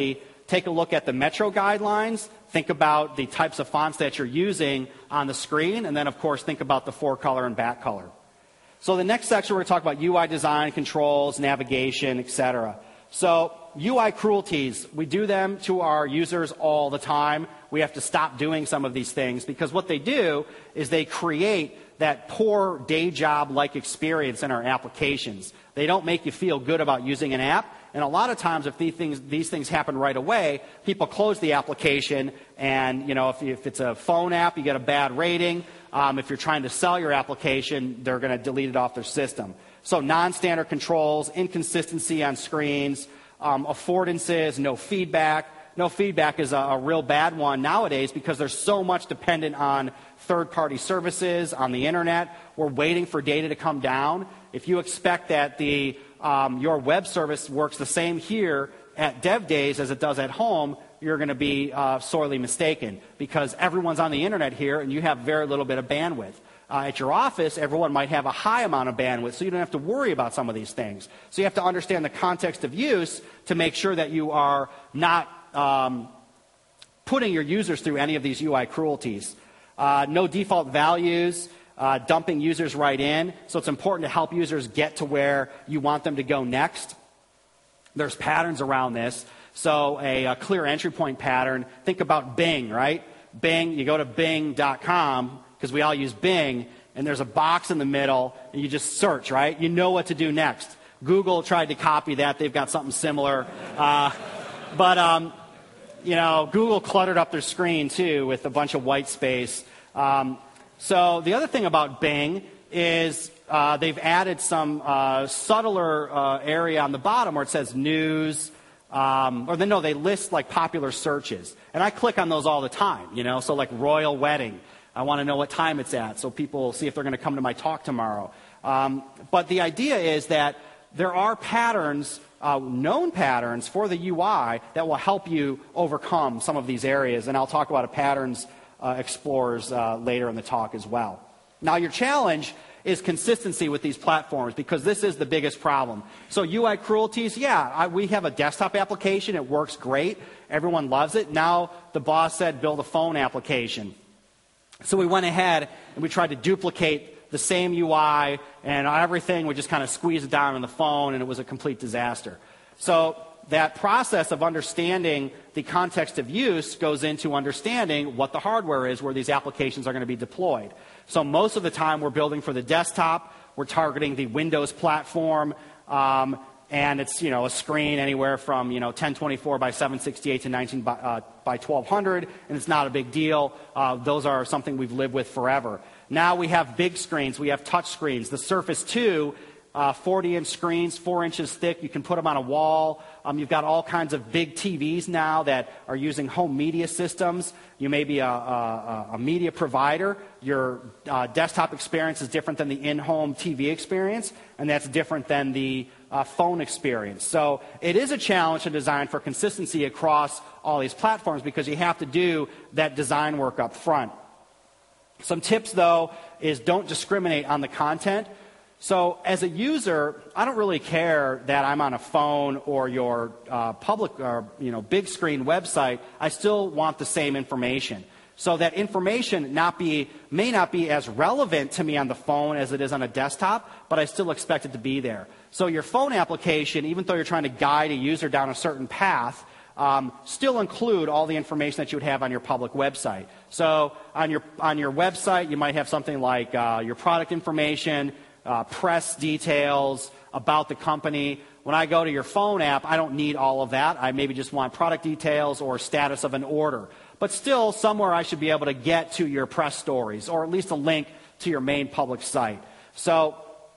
take a look at the Metro guidelines, think about the types of fonts that you're using on the screen, and then, of course, think about the forecolor and back color. So the next section, we're going to talk about U I design, controls, navigation, et cetera. So U I cruelties, we do them to our users all the time. We have to stop doing some of these things because what they do is they create that poor day job-like experience in our applications. They don't make you feel good about using an app. And a lot of times, if these things, these things happen right away, people close the application. And, you know, if, if it's a phone app, you get a bad rating. Um, if you're trying to sell your application, they're going to delete it off their system. So non-standard controls, inconsistency on screens, um, affordances, no feedback. No feedback is a, a real bad one nowadays because there's so much dependent on third-party services, on the internet. We're waiting for data to come down. If you expect that the um, your web service works the same here at Dev Days as it does at home, you're going to be uh, sorely mistaken because everyone's on the internet here and you have very little bit of bandwidth. Uh, at your office, everyone might have a high amount of bandwidth, so you don't have to worry about some of these things. So you have to understand the context of use to make sure that you are not um, putting your users through any of these U I cruelties. Uh, no default values, uh, dumping users right in. So it's important to help users get to where you want them to go next. There's patterns around this. So a, a clear entry point pattern, think about Bing, right? Bing, you go to bing dot com, because we all use Bing, and there's a box in the middle, and you just search, right? You know what to do next. Google tried to copy that. They've got something similar. Uh, but, um, you know, Google cluttered up their screen, too, with a bunch of white space. Um, so the other thing about Bing is uh, they've added some uh, subtler uh, area on the bottom where it says news, um, or then, no, they list, like, popular searches. And I click on those all the time, you know, so like royal wedding. I want to know what time it's at so people see if they're going to come to my talk tomorrow. Um, but the idea is that there are patterns, uh, known patterns for the U I that will help you overcome some of these areas. And I'll talk about a patterns uh, explorers uh, later in the talk as well. Now, your challenge is consistency with these platforms because this is the biggest problem. So U I cruelties, yeah, I, we have a desktop application. It works great. Everyone loves it. Now the boss said build a phone application. So we went ahead and we tried to duplicate the same U I and everything. We just kind of squeezed it down on the phone and it was a complete disaster. So that process of understanding the context of use goes into understanding what the hardware is where these applications are going to be deployed. So most of the time we're building for the desktop. We're targeting the Windows platform. Um, and it's, you know, a screen anywhere from, you know, ten twenty-four by seven sixty-eight to nineteen by, uh, by twelve hundred, and it's not a big deal. Uh, those are something we've lived with forever. Now we have big screens. We have touch screens. The Surface two, uh, forty inch screens, four inches thick. You can put them on a wall. Um, you've got all kinds of big T Vs now that are using home media systems. You may be a, a, a media provider. Your uh, desktop experience is different than the in-home T V experience, and that's different than the uh, phone experience. So it is a challenge to design for consistency across all these platforms because you have to do that design work up front. Some tips, though, is don't discriminate on the content. So as a user, I don't really care that I'm on a phone or your uh, public or you know big screen website. I still want the same information. So that information not be, may not be as relevant to me on the phone as it is on a desktop, but I still expect it to be there. So your phone application, even though you're trying to guide a user down a certain path, um, still include all the information that you would have on your public website. So on your, on your website, you might have something like uh, your product information, uh, press details about the company. When I go to your phone app, I don't need all of that. I maybe just want product details or status of an order. But still, somewhere I should be able to get to your press stories or at least a link to your main public site. So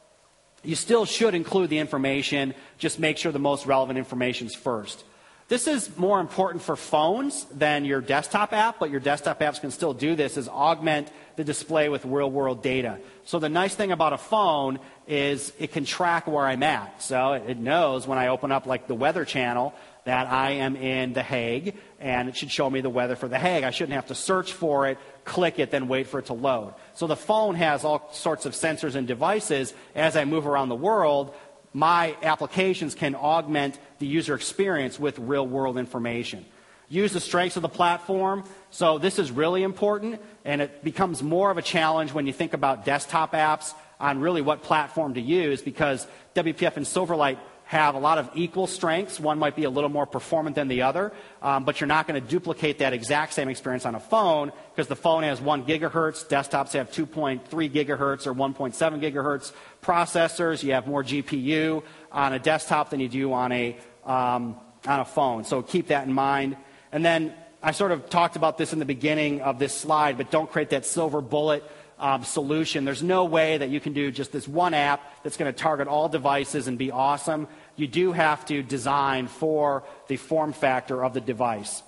you still should include the information. Just make sure the most relevant information is first. This is more important for phones than your desktop app, but your desktop apps can still do this, is augment the display with real-world data. So the nice thing about a phone is it can track where I'm at. So it knows when I open up like the Weather Channel that I am in The Hague, and it should show me the weather for The Hague. I shouldn't have to search for it, click it, then wait for it to load. So the phone has all sorts of sensors and devices. As I move around the world, my applications can augment the user experience with real-world information. use the strengths of the platform. So this is really important, and it becomes more of a challenge when you think about desktop apps on really what platform to use, because W P F and Silverlight have a lot of equal strengths. One might be a little more performant than the other, um, but you're not going to duplicate that exact same experience on a phone, because the phone has one gigahertz, desktops have two point three gigahertz or one point seven gigahertz processors. You have more G P U on a desktop than you do on a um, on a phone. So keep that in mind. And then I sort of talked about this in the beginning of this slide, but don't create that silver bullet Um, solution. There's no way that you can do just this one app that's going to target all devices and be awesome. You do have to design for the form factor of the device.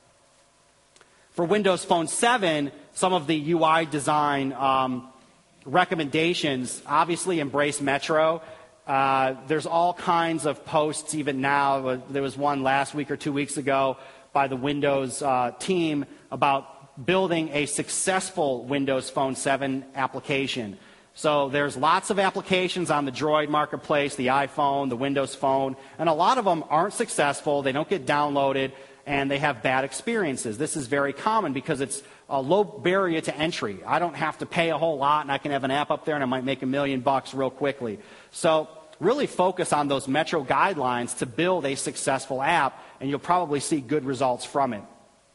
For Windows Phone seven, some of the U I design um, recommendations obviously embrace Metro. Uh, there's all kinds of posts even now. There was one last week or two weeks ago by the Windows uh, team about building a successful Windows Phone seven application. So there's lots of applications on the Droid marketplace, the iPhone, the Windows Phone, and a lot of them aren't successful. They don't get downloaded, and they have bad experiences. This is very common because it's a low barrier to entry. I don't have to pay a whole lot, and I can have an app up there, and I might make a million bucks real quickly. So really focus on those Metro guidelines to build a successful app, and you'll probably see good results from it.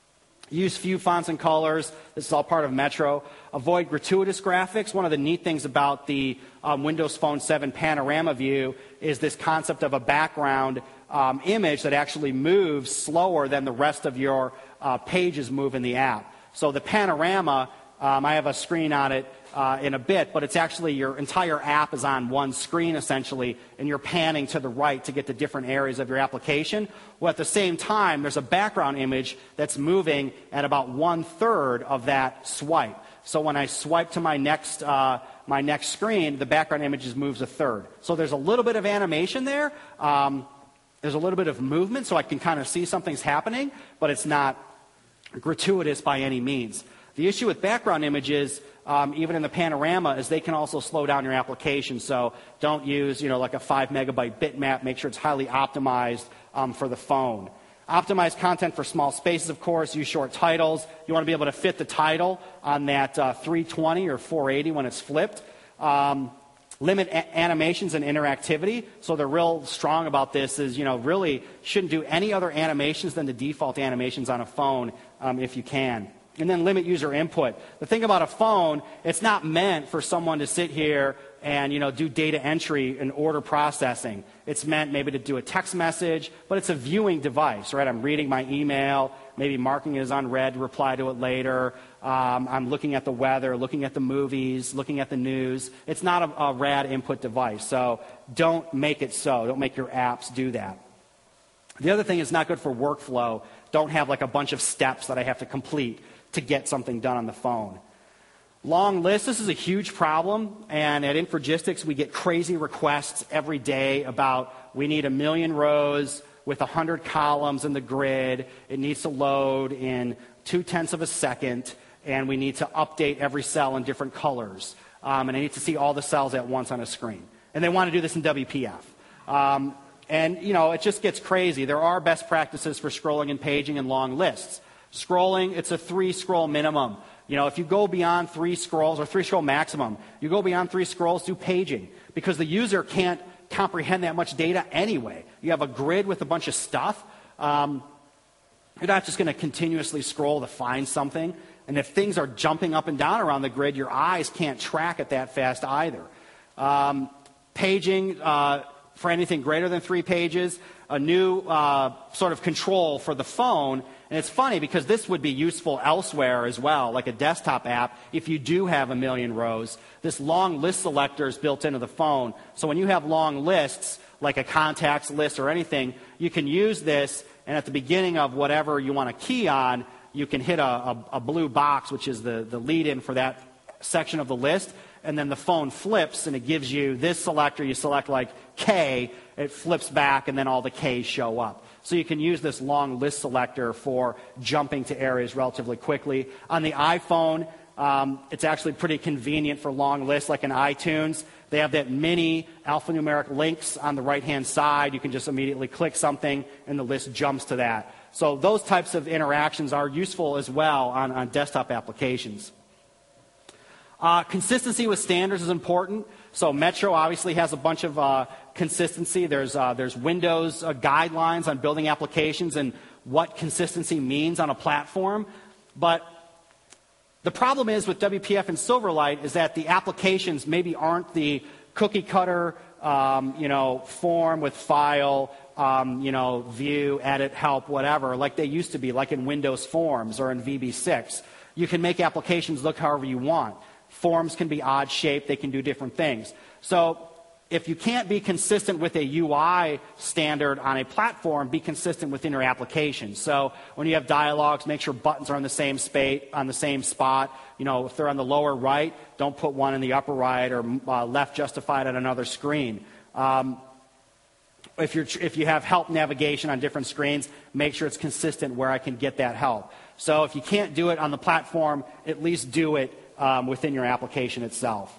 Use few fonts and colors. This is all part of Metro. Avoid gratuitous graphics. One of the neat things about the um, Windows Phone seven panorama view is this concept of a background um, image that actually moves slower than the rest of your uh, pages move in the app. So the panorama, um, I have a screen on it uh, in a bit, but it's actually your entire app is on one screen essentially, and you're panning to the right to get to different areas of your application. Well, at the same time, there's a background image that's moving at about one-third of that swipe. So when I swipe to my next, uh, my next screen, the background image moves a third. So there's a little bit of animation there. Um, there's a little bit of movement, so I can kind of see something's happening, but it's not gratuitous by any means. The issue with background images, um, even in the panorama, is they can also slow down your application. So don't use, you know, like a five megabyte bitmap. Make sure it's highly optimized um, for the phone. Optimize content for small spaces, of course. Use short titles. You want to be able to fit the title on that uh, three twenty or four eighty when it's flipped. Um, limit a- animations and interactivity. So they're real strong about this. Is, you know, really shouldn't do any other animations than the default animations on a phone um, if you can. And then limit user input. The thing about a phone, it's not meant for someone to sit here and, you know, do data entry and order processing. It's meant maybe to do a text message, but it's a viewing device, right? I'm reading my email, maybe marking it as unread, reply to it later. Um, I'm looking at the weather, looking at the movies, looking at the news. It's not a, a rad input device, so don't make it so. Don't make your apps do that. The other thing is not good for workflow. Don't have like a bunch of steps that I have to complete to get something done on the phone. Long lists, this is a huge problem, and at Infragistics we get crazy requests every day about we need a million rows with one hundred columns in the grid, it needs to load in two-tenths of a second, and we need to update every cell in different colors, um, and I need to see all the cells at once on a screen. And they want to do this in W P F. Um, and, you know, it just gets crazy. There are best practices for scrolling and paging and long lists. Scrolling, it's a three scroll minimum. You know, if you go beyond three scrolls, or three scroll maximum, you go beyond three scrolls, do paging. Because the user can't comprehend that much data anyway. You have a grid with a bunch of stuff. Um, you're not just going to continuously scroll to find something. And if things are jumping up and down around the grid, your eyes can't track it that fast either. Um, paging, uh, for anything greater than three pages, a new uh, sort of control for the phone. And it's funny because this would be useful elsewhere as well, like a desktop app, if you do have a million rows. This long list selector is built into the phone. So when you have long lists, like a contacts list or anything, you can use this, and at the beginning of whatever you want to key on, you can hit a, a, a blue box, which is the, the lead-in for that section of the list, and then the phone flips, and it gives you this selector. You select like K, it flips back, and then all the Ks show up. So you can use this long list selector for jumping to areas relatively quickly. On the iPhone, Um, it's actually pretty convenient for long lists like in iTunes. They have that mini alphanumeric links on the right-hand side. You can just immediately click something and the list jumps to that. So those types of interactions are useful as well on, on desktop applications. Uh, consistency with standards is important. So Metro obviously has a bunch of uh, consistency. There's, uh, there's Windows uh, guidelines on building applications and what consistency means on a platform. But the problem is with W P F and Silverlight is that the applications maybe aren't the cookie cutter, um, you know, form with file, um, you know, view, edit, help, whatever, like they used to be, like in Windows Forms or in V B six. You can make applications look however you want. Forms can be odd shaped. They can do different things. So if you can't be consistent with a U I standard on a platform, be consistent within your application. So when you have dialogues, make sure buttons are on the same space, on the same spot. You know, if they're on the lower right, don't put one in the upper right or uh, left justified on another screen. Um, if, you're, if you have help navigation on different screens, make sure it's consistent where I can get that help. So if you can't do it on the platform, at least do it um, within your application itself.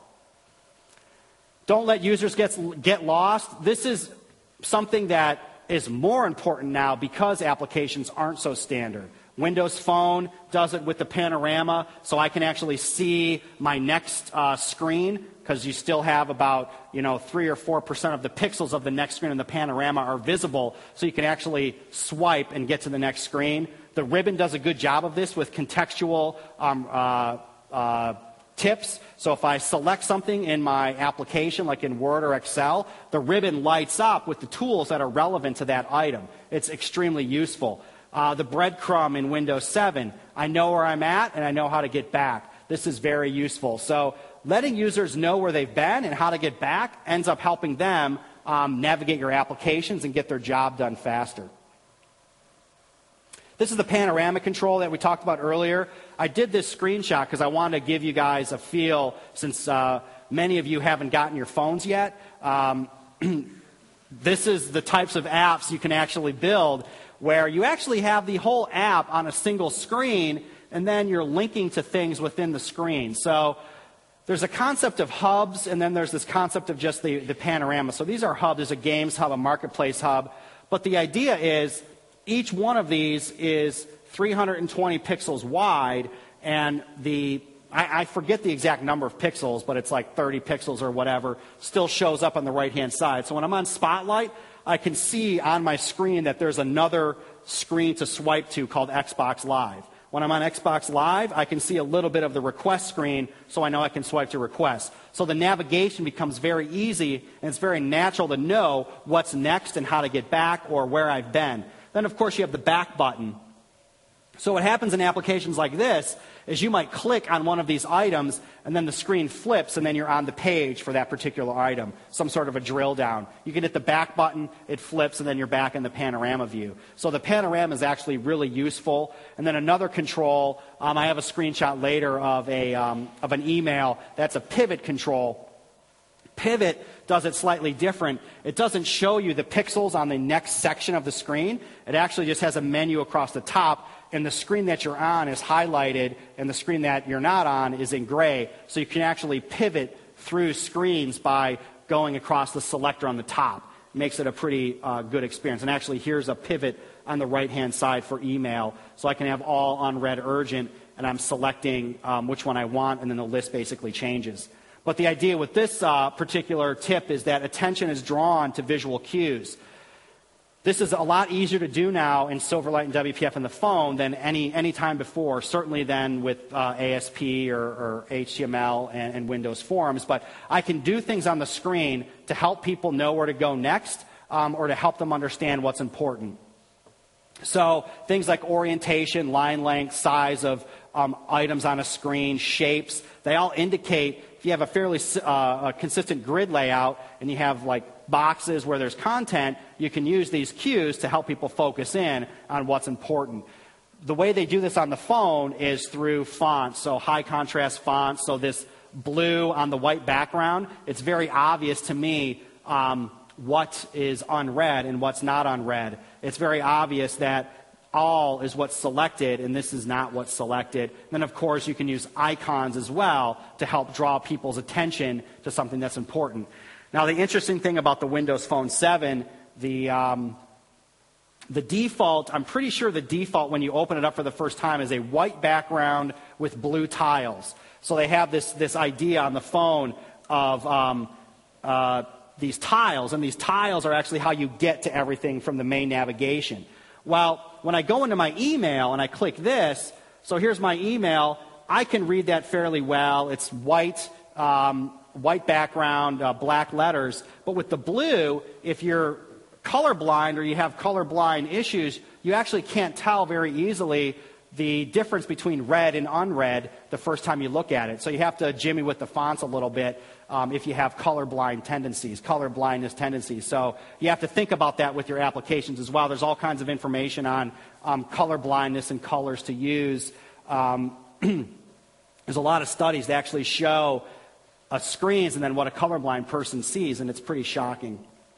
Don't let users get, get lost. This is something that is more important now because applications aren't so standard. Windows Phone does it with the panorama, so I can actually see my next uh, screen because you still have about, you know, three or four percent of the pixels of the next screen in the panorama are visible, so you can actually swipe and get to the next screen. The ribbon does a good job of this with contextual um, uh, uh, tips. So if I select something in my application, like in Word or Excel, the ribbon lights up with the tools that are relevant to that item. It's extremely useful. Uh, the breadcrumb in Windows seven, I know where I'm at and I know how to get back. This is very useful. So letting users know where they've been and how to get back ends up helping them um, navigate your applications and get their job done faster. This is the panoramic control that we talked about earlier. I did this screenshot because I wanted to give you guys a feel, since uh, many of you haven't gotten your phones yet. Um, this is the types of apps you can actually build where you actually have the whole app on a single screen and then you're linking to things within the screen. So there's a concept of hubs and then there's this concept of just the, the panorama. So these are hubs. There's a games hub, a marketplace hub. But the idea is each one of these is three hundred twenty pixels wide, and the I, I forget the exact number of pixels, but it's like thirty pixels or whatever, still shows up on the right-hand side. So when I'm on Spotlight, I can see on my screen that there's another screen to swipe to called Xbox Live. When I'm on Xbox Live, I can see a little bit of the request screen, so I know I can swipe to request. So the navigation becomes very easy, and it's very natural to know what's next and how to get back or where I've been. Then, of course, you have the back button. So what happens in applications like this is you might click on one of these items, and then the screen flips, and then you're on the page for that particular item, some sort of a drill down. You can hit the back button, it flips, and then you're back in the panorama view. So the panorama is actually really useful. And then another control, um, I have a screenshot later of, a, um, of an email. That's a pivot control. Pivot does it slightly different. It doesn't show you the pixels on the next section of the screen. It actually just has a menu across the top, and the screen that you're on is highlighted, and the screen that you're not on is in gray. So you can actually pivot through screens by going across the selector on the top. It makes it a pretty uh, good experience. And actually, here's a pivot on the right-hand side for email. So I can have all unread urgent, and I'm selecting um, which one I want, and then the list basically changes. But the idea with this uh, particular tip is that attention is drawn to visual cues. This is a lot easier to do now in Silverlight and W P F in the phone than any, any time before, certainly than with uh, A S P or, or H T M L and, and Windows Forms. But I can do things on the screen to help people know where to go next um, or to help them understand what's important. So things like orientation, line length, size of um, items on a screen, shapes, they all indicate if you have a fairly uh, a consistent grid layout and you have like boxes where there's content, you can use these cues to help people focus in on what's important. The way they do this on the phone is through fonts, so high contrast fonts. So this blue on the white background, it's very obvious to me um, what is unread and what's not unread. It's very obvious that all is what's selected, and this is not what's selected. And then, of course, you can use icons as well to help draw people's attention to something that's important. Now, the interesting thing about the Windows Phone seven, the, um, the default, I'm pretty sure the default when you open it up for the first time is a white background with blue tiles. So they have this, this idea on the phone of um, uh, these tiles, and these tiles are actually how you get to everything from the main navigation. Well, when I go into my email and I click this, so here's my email, I can read that fairly well. It's white, um, white background, uh, black letters. But with the blue, if you're colorblind or you have colorblind issues, you actually can't tell very easily the difference between red and unread the first time you look at it. So you have to jimmy with the fonts a little bit um, if you have colorblind tendencies, color blindness tendencies. So you have to think about that with your applications as well. There's all kinds of information on um, color blindness and colors to use. Um, there's a lot of studies that actually show uh, screens and then what a colorblind person sees, and it's pretty shocking.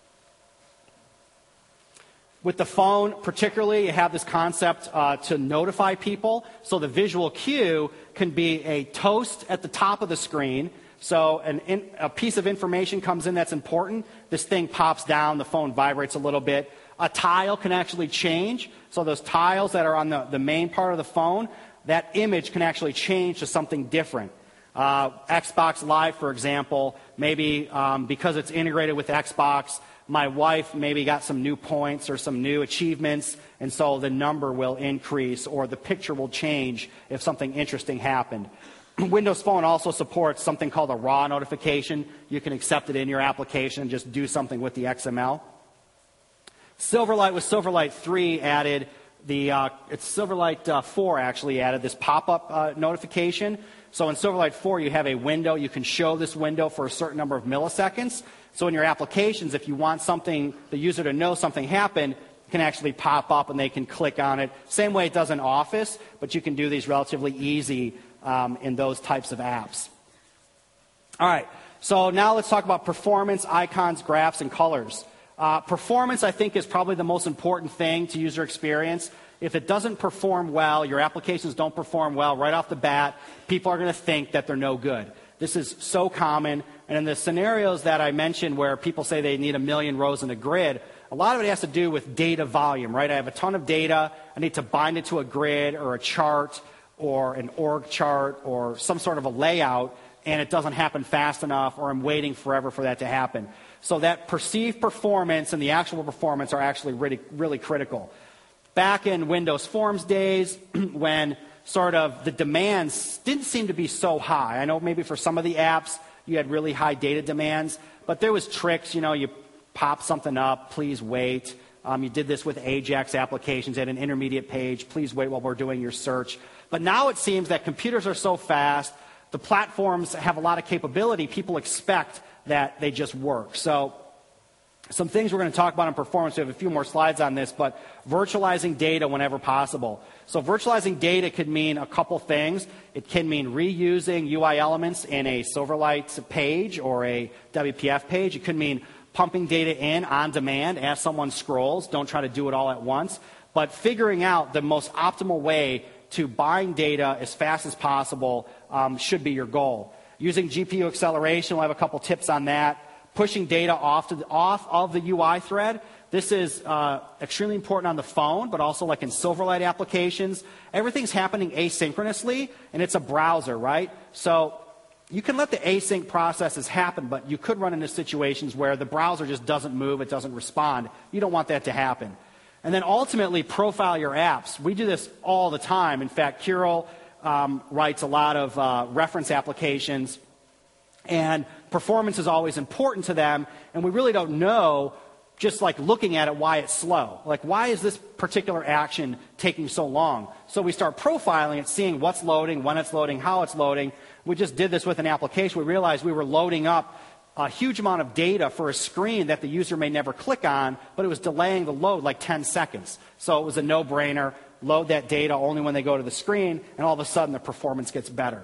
With the phone, particularly, you have this concept uh, to notify people. So the visual cue can be a toast at the top of the screen. So an in, a piece of information comes in that's important. This thing pops down. The phone vibrates a little bit. A tile can actually change. So those tiles that are on the, the main part of the phone, that image can actually change to something different. Uh, Xbox Live, for example, maybe um, because it's integrated with Xbox, my wife maybe got some new points or some new achievements, and so the number will increase or the picture will change if something interesting happened. Windows Phone also supports something called a raw notification. You can accept it in your application and just do something with the X M L. Silverlight with Silverlight three added the, uh, it's Silverlight uh, four actually added this pop-up uh, notification. So in Silverlight four you have a window. You can show this window for a certain number of milliseconds. So in your applications, if you want something, the user to know something happened, it can actually pop up and they can click on it. Same way it does in Office, but you can do these relatively easy um, in those types of apps. All right, so now let's talk about performance, icons, graphs, and colors. Uh, performance, I think, is probably the most important thing to user experience. If it doesn't perform well, your applications don't perform well right off the bat, people are going to think that they're no good. This is so common. And in the scenarios that I mentioned where people say they need a million rows in a grid, a lot of it has to do with data volume, right? I have a ton of data. I need to bind it to a grid or a chart or an org chart or some sort of a layout, and it doesn't happen fast enough, or I'm waiting forever for that to happen. So that perceived performance and the actual performance are actually really, really critical. Back in Windows Forms days, when sort of the demands didn't seem to be so high. I know maybe for some of the apps you had really high data demands, but there was tricks. You know, you pop something up, please wait. Um, you did this with Ajax applications at an intermediate page, please wait while we're doing your search. But now it seems that computers are so fast, the platforms have a lot of capability, people expect that they just work. So some things we're going to talk about in performance. We have a few more slides on this, but virtualizing data whenever possible. So virtualizing data could mean a couple things. It can mean reusing U I elements in a Silverlight page or a W P F page. It could mean pumping data in on demand as someone scrolls. Don't try to do it all at once. But figuring out the most optimal way to bind data as fast as possible um, should be your goal. Using G P U acceleration, we'll have a couple tips on that. Pushing data off, to the, off of the U I thread. This is uh, extremely important on the phone, but also like in Silverlight applications. Everything's happening asynchronously, and it's a browser, right? So you can let the async processes happen, but you could run into situations where the browser just doesn't move, it doesn't respond. You don't want that to happen. And then ultimately, profile your apps. We do this all the time. In fact, Kirill um, writes a lot of uh, reference applications, and performance is always important to them, and we really don't know, just like looking at it, why it's slow. Like, why is this particular action taking so long? So we start profiling it, seeing what's loading, when it's loading, how it's loading. We just did this with an application. We realized we were loading up a huge amount of data for a screen that the user may never click on, but it was delaying the load like ten seconds. So it was a no-brainer. Load that data only when they go to the screen, and all of a sudden the performance gets better.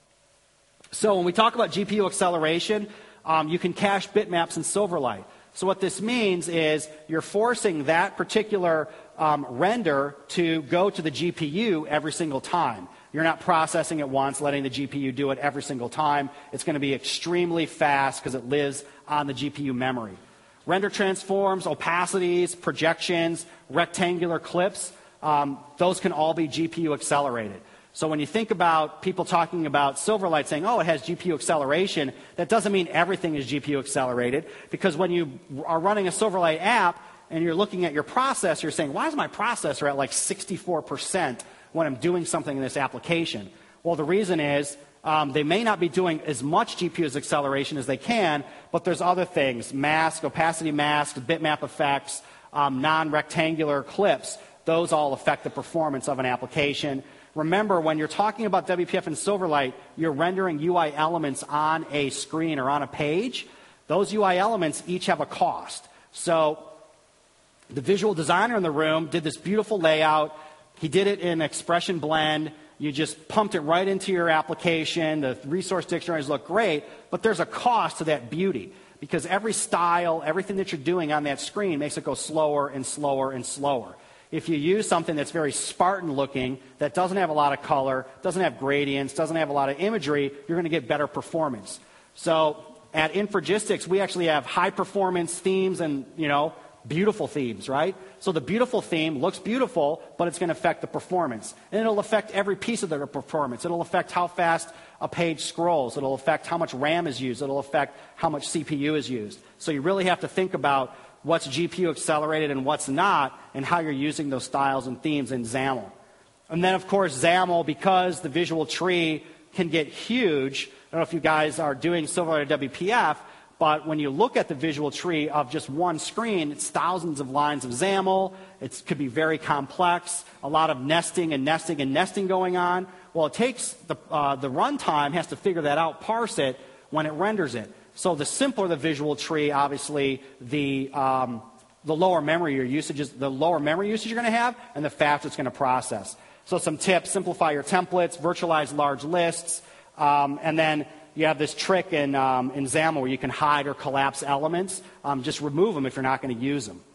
So when we talk about G P U acceleration, um, you can cache bitmaps in Silverlight. So what this means is you're forcing that particular um, render to go to the G P U every single time. You're not processing it once, letting the G P U do it every single time. It's going to be extremely fast because it lives on the G P U memory. Render transforms, opacities, projections, rectangular clips, um, those can all be G P U accelerated. So when you think about people talking about Silverlight saying, oh, it has G P U acceleration, that doesn't mean everything is G P U accelerated, because when you are running a Silverlight app and you're looking at your processor, you're saying, why is my processor at like sixty-four percent when I'm doing something in this application? Well, the reason is um, they may not be doing as much G P U acceleration as they can, but there's other things, mask, opacity mask, bitmap effects, um, non-rectangular clips. Those all affect the performance of an application. Remember, when you're talking about W P F and Silverlight, you're rendering U I elements on a screen or on a page. Those U I elements each have a cost. So the visual designer in the room did this beautiful layout. He did it in Expression Blend. You just pumped it right into your application. The resource dictionaries look great, but there's a cost to that beauty, because every style, everything that you're doing on that screen makes it go slower and slower and slower. If you use something that's very Spartan looking, that doesn't have a lot of color, doesn't have gradients, doesn't have a lot of imagery, you're going to get better performance. So at Infragistics, we actually have high performance themes and, you know, beautiful themes, right? So the beautiful theme looks beautiful, but it's going to affect the performance. And it'll affect every piece of the performance. It'll affect how fast a page scrolls. It'll affect how much RAM is used. It'll affect how much C P U is used. So you really have to think about what's G P U accelerated and what's not, and how you're using those styles and themes in XAML. And then, of course, XAML, because the visual tree can get huge. I don't know if you guys are doing Silverlight W P F, but when you look at the visual tree of just one screen, it's thousands of lines of XAML. It could be very complex, a lot of nesting and nesting and nesting going on. Well, it takes the, uh, the runtime has to figure that out, parse it when it renders it. So the simpler the visual tree, obviously, the, um, the lower memory your usage is, the lower memory usage you're going to have, and the faster it's going to process. So some tips: simplify your templates, virtualize large lists, um, and then you have this trick in, um, in XAML where you can hide or collapse elements. Um, just remove them if you're not going to use them.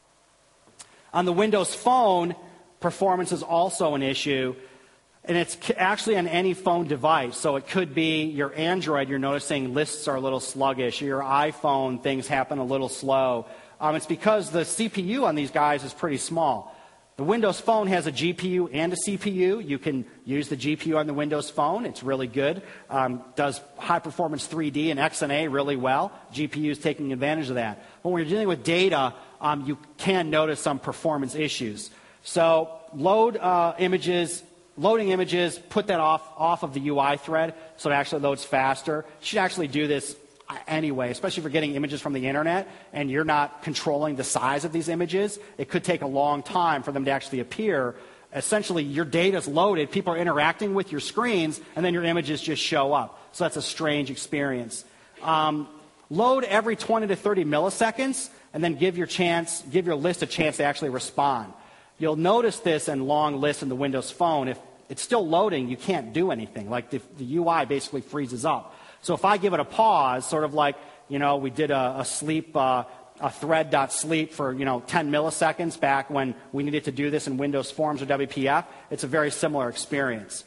On the Windows Phone, performance is also an issue. And it's actually on any phone device. So it could be your Android, you're noticing lists are a little sluggish. Your iPhone, things happen a little slow. Um, it's because the C P U on these guys is pretty small. The Windows Phone has a G P U and a C P U. You can use the G P U on the Windows Phone. It's really good. Um, does high-performance three D and X N A really well. G P U is taking advantage of that. But when you're dealing with data, um, you can notice some performance issues. So load uh, images... Loading images, put that off, off of the U I thread so it actually loads faster. You should actually do this anyway, especially if you're getting images from the internet and you're not controlling the size of these images. It could take a long time for them to actually appear. Essentially, your data is loaded, people are interacting with your screens, and then your images just show up. So that's a strange experience. Um, load every twenty to thirty milliseconds, and then give your chance, give your list a chance to actually respond. You'll notice this in long lists in the Windows Phone. If it's still loading, you can't do anything. Like the, the U I basically freezes up. So if I give it a pause, sort of like, you know, we did a, a sleep, uh, a thread.sleep for, you know, ten milliseconds back when we needed to do this in Windows Forms or W P F, it's a very similar experience.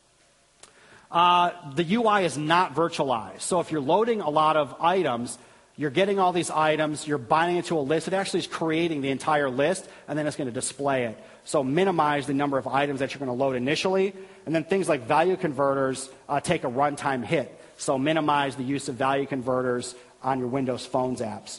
Uh, the U I is not virtualized. So if you're loading a lot of items, you're getting all these items, you're binding it to a list. It actually is creating the entire list, and then it's going to display it. So minimize the number of items that you're going to load initially. And then things like value converters uh, take a runtime hit. So minimize the use of value converters on your Windows Phones apps.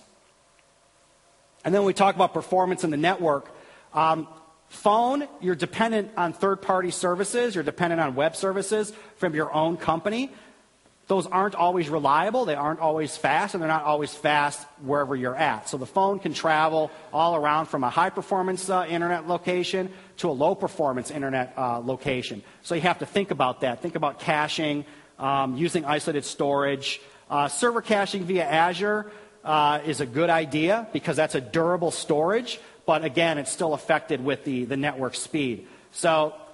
And then when we talk about performance in the network, um, phone, you're dependent on third-party services. You're dependent on web services from your own company. Those aren't always reliable, they aren't always fast, and they're not always fast wherever you're at. So the phone can travel all around from a high-performance uh, internet location to a low-performance internet uh, location. So you have to think about that. Think about caching, um, using isolated storage. Uh, server caching via Azure uh, is a good idea because that's a durable storage, but again, it's still affected with the, the network speed. So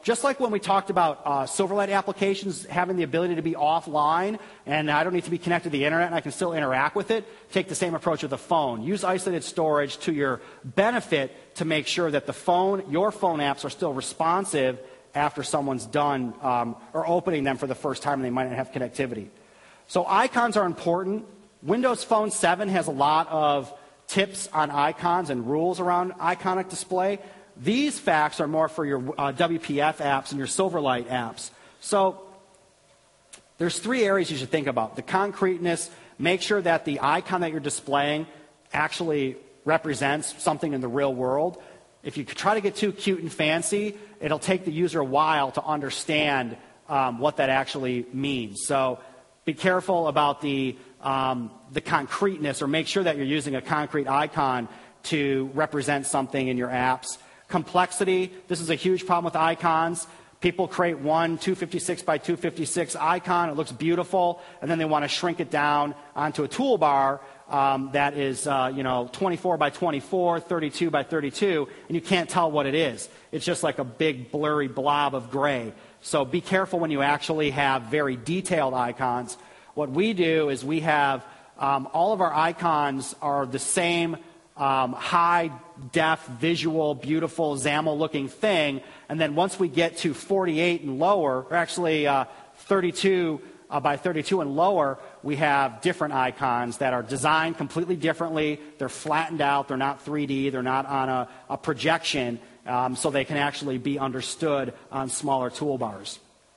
just like when we talked about uh, Silverlight applications having the ability to be offline, and I don't need to be connected to the internet and I can still interact with it, take the same approach with the phone. Use isolated storage to your benefit to make sure that the phone, your phone apps are still responsive after someone's done um, or opening them for the first time and they might not have connectivity. So icons are important. Windows Phone seven has a lot of tips on icons and rules around iconic display. These facts are more for your uh, W P F apps and your Silverlight apps. So there's three areas you should think about. The concreteness, make sure that the icon that you're displaying actually represents something in the real world. If you try to get too cute and fancy, it'll take the user a while to understand um, what that actually means. So be careful about the, um, the concreteness, or make sure that you're using a concrete icon to represent something in your apps. Complexity, this is a huge problem with icons. People create one two fifty-six by two fifty-six icon, it looks beautiful, and then they want to shrink it down onto a toolbar um, that is uh, you know, twenty-four by twenty-four, thirty-two by thirty-two, and you can't tell what it is. It's just like a big blurry blob of gray. So be careful when you actually have very detailed icons. What we do is we have um, all of our icons are the same um, high-def, visual, beautiful, XAML-looking thing, and then once we get to forty-eight and lower, or actually uh, thirty-two uh, by thirty-two and lower, we have different icons that are designed completely differently. They're flattened out. They're not three D. They're not on a, a projection, um, so they can actually be understood on smaller toolbars.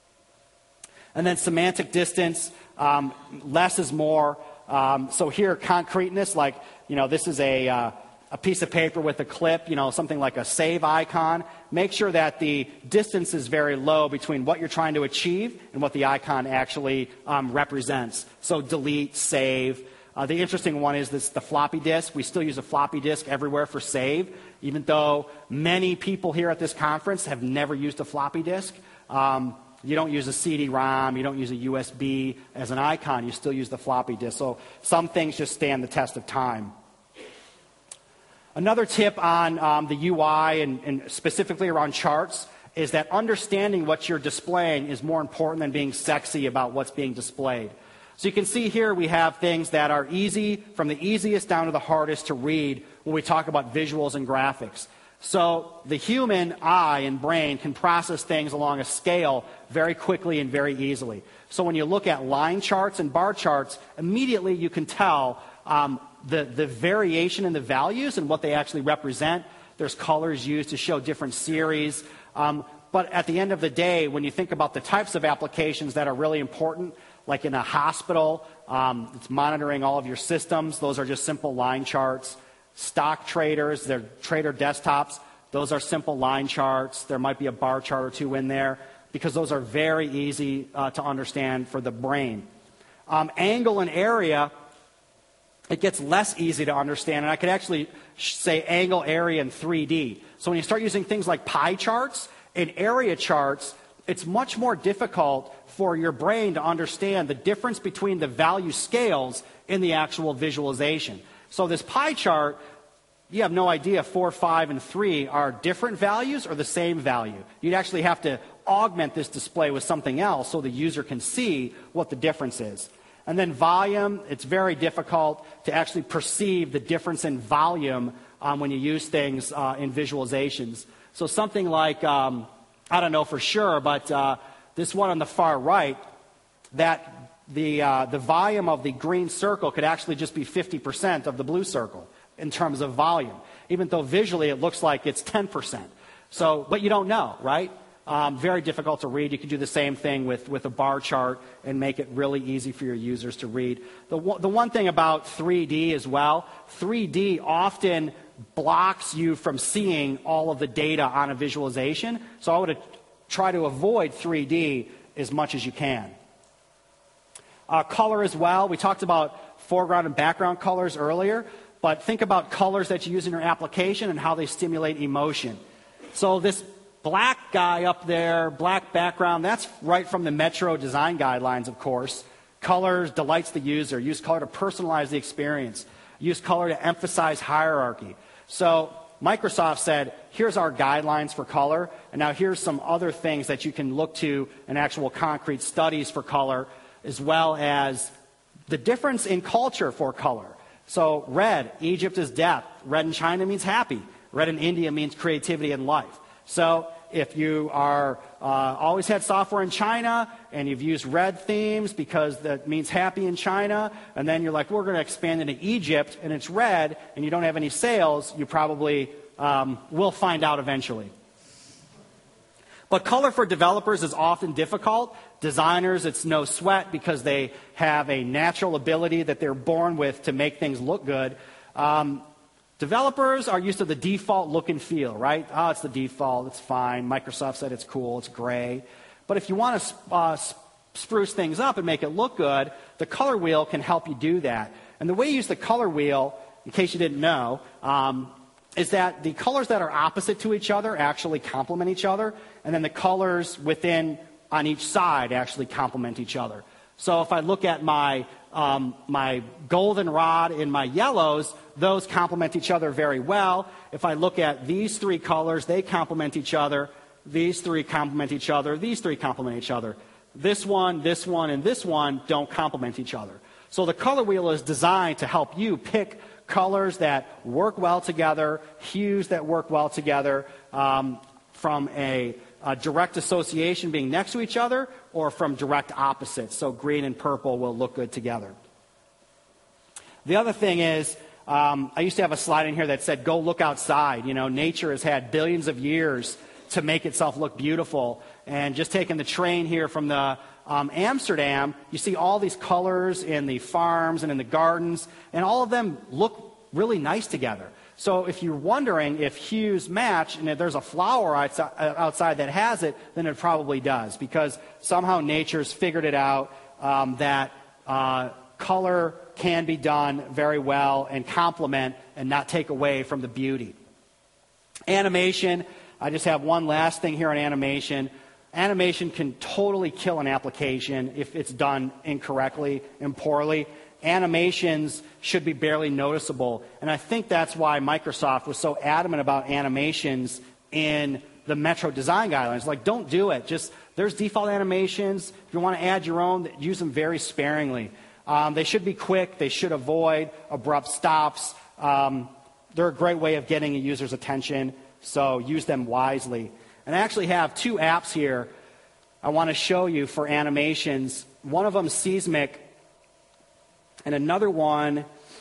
And then semantic distance, um, less is more. Um, so here, concreteness, like, you know, this is a, uh, a piece of paper with a clip, you know, something like a save icon. Make sure that the distance is very low between what you're trying to achieve and what the icon actually um, represents. So delete, save. Uh, the interesting one is this, the floppy disk. We still use a floppy disk everywhere for save, even though many people here at this conference have never used a floppy disk. Um, You don't use a C D ROM, you don't use a U S B as an icon, you still use the floppy disk. So some things just stand the test of time. Another tip on um, the U I and, and specifically around charts is that understanding what you're displaying is more important than being sexy about what's being displayed. So you can see here we have things that are easy, from the easiest down to the hardest to read when we talk about visuals and graphics. So the human eye and brain can process things along a scale very quickly and very easily. So when you look at line charts and bar charts, immediately you can tell um, the, the variation in the values and what they actually represent. There's colors used to show different series. Um, but at the end of the day, when you think about the types of applications that are really important, like in a hospital, um, it's monitoring all of your systems. Those are just simple line charts. Stock traders, they're trader desktops. Those are simple line charts. There might be a bar chart or two in there because those are very easy uh, to understand for the brain. Um, angle and area, it gets less easy to understand. And I could actually say angle, area, and three D. So when you start using things like pie charts and area charts, it's much more difficult for your brain to understand the difference between the value scales in the actual visualization. So this pie chart, you have no idea four, five, and three are different values or the same value. You'd actually have to augment this display with something else so the user can see what the difference is. And then volume, it's very difficult to actually perceive the difference in volume um, when you use things uh, in visualizations. So something like, um, I don't know for sure, but uh, this one on the far right, that The, uh, the volume of the green circle could actually just be fifty percent of the blue circle in terms of volume, even though visually it looks like it's ten percent. So, but you don't know, right? Um, very difficult to read. You can do the same thing with, with a bar chart and make it really easy for your users to read. The, the one thing about three D as well, three D often blocks you from seeing all of the data on a visualization. So I would try to avoid three D as much as you can. Uh, color as well. We talked about foreground and background colors earlier, but think about colors that you use in your application and how they stimulate emotion. So this black guy up there, black background, that's right from the Metro design guidelines, of course. Colors delights the user. Use color to personalize the experience. Use color to emphasize hierarchy. So Microsoft said, here's our guidelines for color, and now here's some other things that you can look to in actual concrete studies for color, as well as the difference in culture for color. So red, Egypt is death. Red in China means happy. Red in India means creativity and life. So if you are uh, always had software in China and you've used red themes because that means happy in China, and then you're like, we're going to expand into Egypt and it's red and you don't have any sales, you probably um, will find out eventually. But color for developers is often difficult. Designers, it's no sweat because they have a natural ability that they're born with to make things look good. Um, Developers are used to the default look and feel, right? Oh, it's the default, it's fine. Microsoft said it's cool, it's gray. But if you want to uh, spruce things up and make it look good, the color wheel can help you do that. And the way you use the color wheel, in case you didn't know, um, is that the colors that are opposite to each other actually complement each other, and then the colors within on each side actually complement each other. So if I look at my um, my goldenrod and my yellows, those complement each other very well. If I look at these three colors, they complement each other. These three complement each other. These three complement each other. This one, this one, and this one don't complement each other. So the color wheel is designed to help you pick colors that work well together, hues that work well together, um, from a, a direct association being next to each other, or from direct opposites. So green and purple will look good together. The other thing is, um, I used to have a slide in here that said, go look outside. You know, nature has had billions of years to make itself look beautiful. And just taking the train here from the um, Amsterdam, you see all these colors in the farms and in the gardens, and all of them look really nice together. So if you're wondering if hues match, and if there's a flower outside that has it, then it probably does, because somehow nature's figured it out um, that uh, color can be done very well and complement and not take away from the beauty. Animation, I just have one last thing here on animation. Animation can totally kill an application if it's done incorrectly and poorly. Animations should be barely noticeable. And I think that's why Microsoft was so adamant about animations in the Metro design guidelines. Like, don't do it. Just, there's default animations. If you want to add your own, use them very sparingly. Um, they should be quick. They should avoid abrupt stops. Um, they're a great way of getting a user's attention, so use them wisely. And I actually have two apps here I want to show you for animations. One of them is Seismic, and another one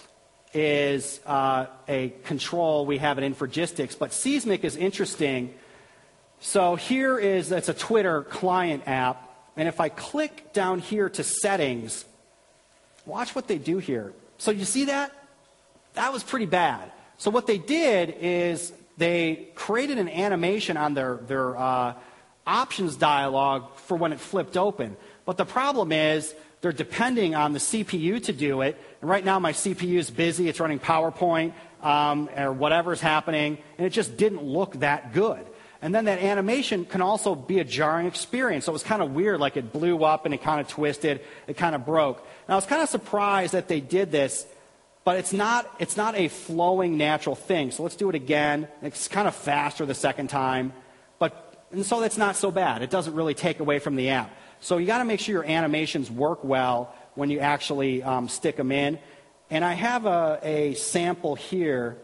is uh, a control. We have it in Infragistics, but Seismic is interesting. So here is, it's a Twitter client app, and if I click down here to settings, watch what they do here. So you see that? That was pretty bad. So what they did is they created an animation on their, their uh, options dialog for when it flipped open. But the problem is they're depending on the C P U to do it. And right now my C P U is busy. It's running PowerPoint um, or whatever's happening. And it just didn't look that good. And then that animation can also be a jarring experience. So it was kind of weird, like it blew up and it kind of twisted, it kind of broke. And I was kind of surprised that they did this, but it's not, it's not a flowing natural thing. So let's do it again. It's kind of faster the second time, but and so that's not so bad. It doesn't really take away from the app. So you got to make sure your animations work well when you actually um, stick them in. And I have a, a sample here.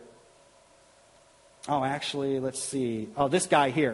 Oh, actually, let's see. Oh, this guy here.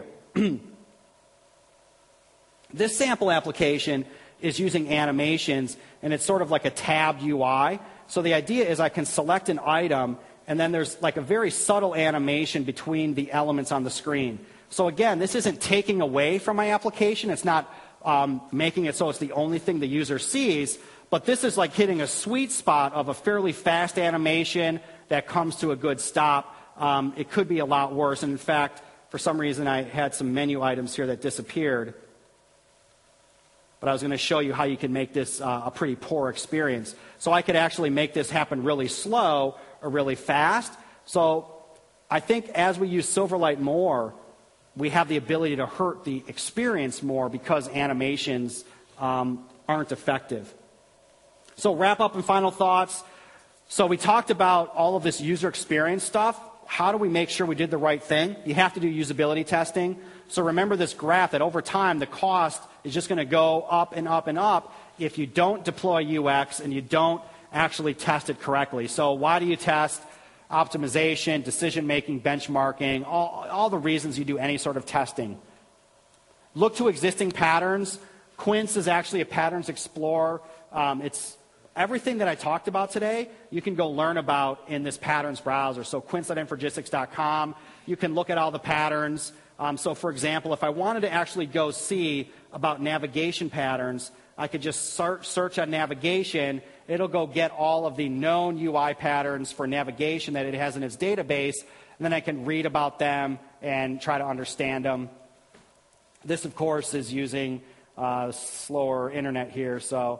This sample application is using animations, and it's sort of like a tabbed U I. So the idea is I can select an item, and then there's like a very subtle animation between the elements on the screen. So again, this isn't taking away from my application. It's not um, making it so it's the only thing the user sees, but this is like hitting a sweet spot of a fairly fast animation that comes to a good stop. Um, it could be a lot worse. And in fact, for some reason, I had some menu items here that disappeared. But I was going to show you how you can make this uh, a pretty poor experience. So I could actually make this happen really slow or really fast. So I think as we use Silverlight more, we have the ability to hurt the experience more because animations um, aren't effective. So wrap up and final thoughts. So we talked about all of this user experience stuff. how do we make sure we did the right thing? You have to do usability testing. So remember this graph that over time the cost is just going to go up and up and up if you don't deploy U X and you don't actually test it correctly. So why do you test? Optimization, decision-making, benchmarking, all, all the reasons you do any sort of testing. Look to existing patterns. Quince is actually a patterns explorer. Um, it's everything that I talked about today, you can go learn about in this patterns browser. So quince dot infragistics dot com, you can look at all the patterns. Um, so for example, if I wanted to actually go see about navigation patterns, I could just search, search on navigation. It'll go get all of the known U I patterns for navigation that it has in its database, and then I can read about them and try to understand them. This, of course, is using uh, slower internet here, so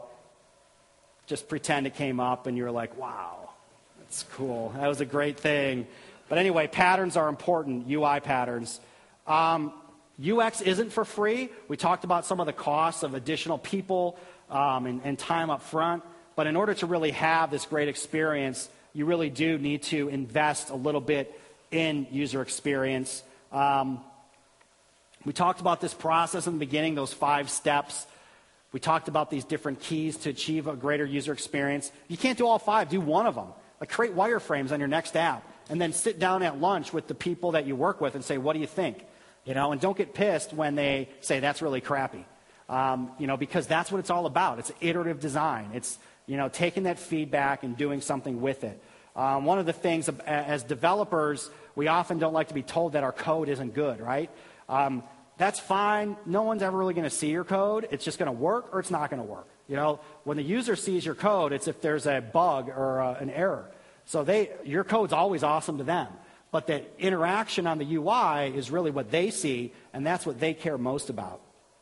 just pretend it came up and you're like, wow, that's cool. That was a great thing. But anyway, patterns are important, U I patterns. Um, U X isn't for free. We talked about some of the costs of additional people um, and, and time up front. But in order to really have this great experience, you really do need to invest a little bit in user experience. Um, we talked about this process in the beginning, those five steps. We talked about these different keys to achieve a greater user experience. You can't do all five. Do one of them. Like create wireframes on your next app, and then sit down at lunch with the people that you work with and say, what do you think? You know, and don't get pissed when they say that's really crappy. Um, you know, because that's what it's all about. It's iterative design. It's you know, taking that feedback and doing something with it. Um, one of the things, as developers, we often don't like to be told that our code isn't good, right? Um, that's fine. No one's ever really going to see your code. It's just going to work or it's not going to work. You know, when the user sees your code, it's if there's a bug or uh, an error. So they, your code's always awesome to them. But the interaction on the U I is really what they see, and that's what they care most about.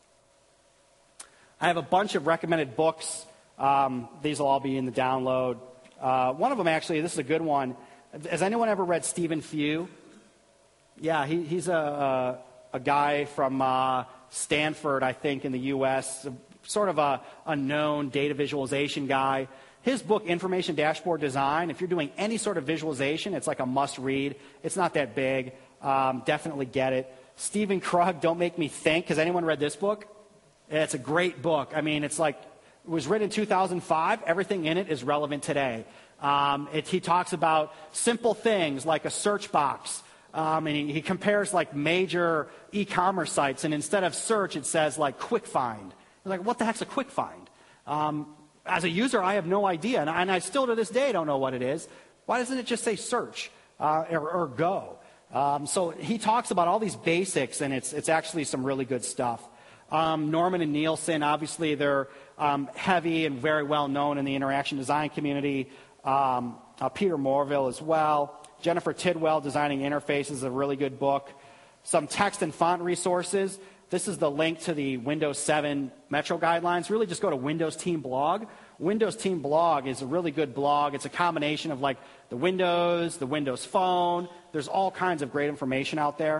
I have a bunch of recommended books. Um, these will all be in the download. Uh, one of them, actually, this is a good one. Has anyone ever read Stephen Few? Yeah, he, he's a, a, a guy from uh, Stanford, I think, in the U S, sort of a, a known data visualization guy. His book, Information Dashboard Design, if you're doing any sort of visualization, it's like a must-read. It's not that big. Um, definitely get it. Stephen Krug, Don't Make Me Think. Has anyone read this book? It's a great book. I mean, it's like, it was written in two thousand five. Everything in it is relevant today. Um, it, he talks about simple things like a search box. Um, and he, he compares like major e-commerce sites. And instead of search, it says like quick find. You're like, what the heck's a quick find? Um, as a user, I have no idea. And I, and I still to this day don't know what it is. Why doesn't it just say search uh, or, or go? Um, so he talks about all these basics, and it's, it's actually some really good stuff. Um, Norman and Nielsen, obviously, they're um, heavy and very well known in the interaction design community. Um, uh, Peter Morville as well. Jennifer Tidwell, Designing Interfaces, is a really good book. Some text and font resources. This is the link to the Windows seven Metro Guidelines. Really just go to Windows Team Blog. Windows Team Blog is a really good blog. It's a combination of like the Windows, the Windows Phone. There's all kinds of great information out there.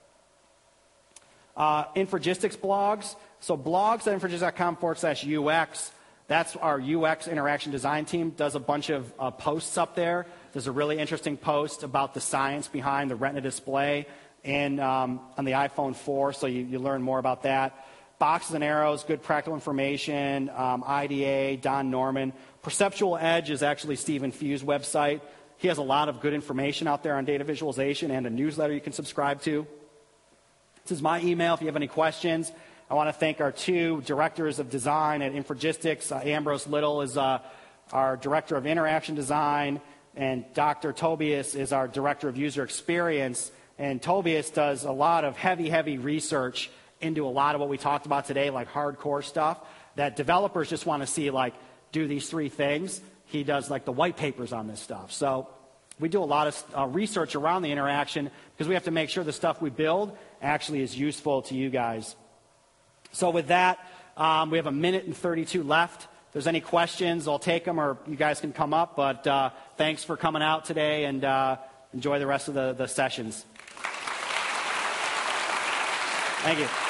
Uh, Infragistics blogs. So blogs.infragistics.com forward slash UX. That's our U X interaction design team. Does a bunch of uh, posts up there. There's a really interesting post about the science behind the Retina display and um, on the iPhone four, so you, you learn more about that. Boxes and Arrows, good practical information. Um, I D A, Don Norman. Perceptual Edge is actually Stephen Few's website. He has a lot of good information out there on data visualization and a newsletter you can subscribe to. This is my email if you have any questions. I want to thank our two directors of design at Infragistics. Uh, Ambrose Little is uh, our director of interaction design, and Doctor Tobias is our director of user experience. And Tobias does a lot of heavy, heavy research into a lot of what we talked about today, like hardcore stuff that developers just want to see, like, do these three things. He does, like, the white papers on this stuff. So we do a lot of uh, research around the interaction because we have to make sure the stuff we build actually is useful to you guys. So with that, um, we have a minute and thirty-two left. If there's any questions, I'll take them, or you guys can come up. But uh, thanks for coming out today, and uh, enjoy the rest of the, the sessions. Thank you.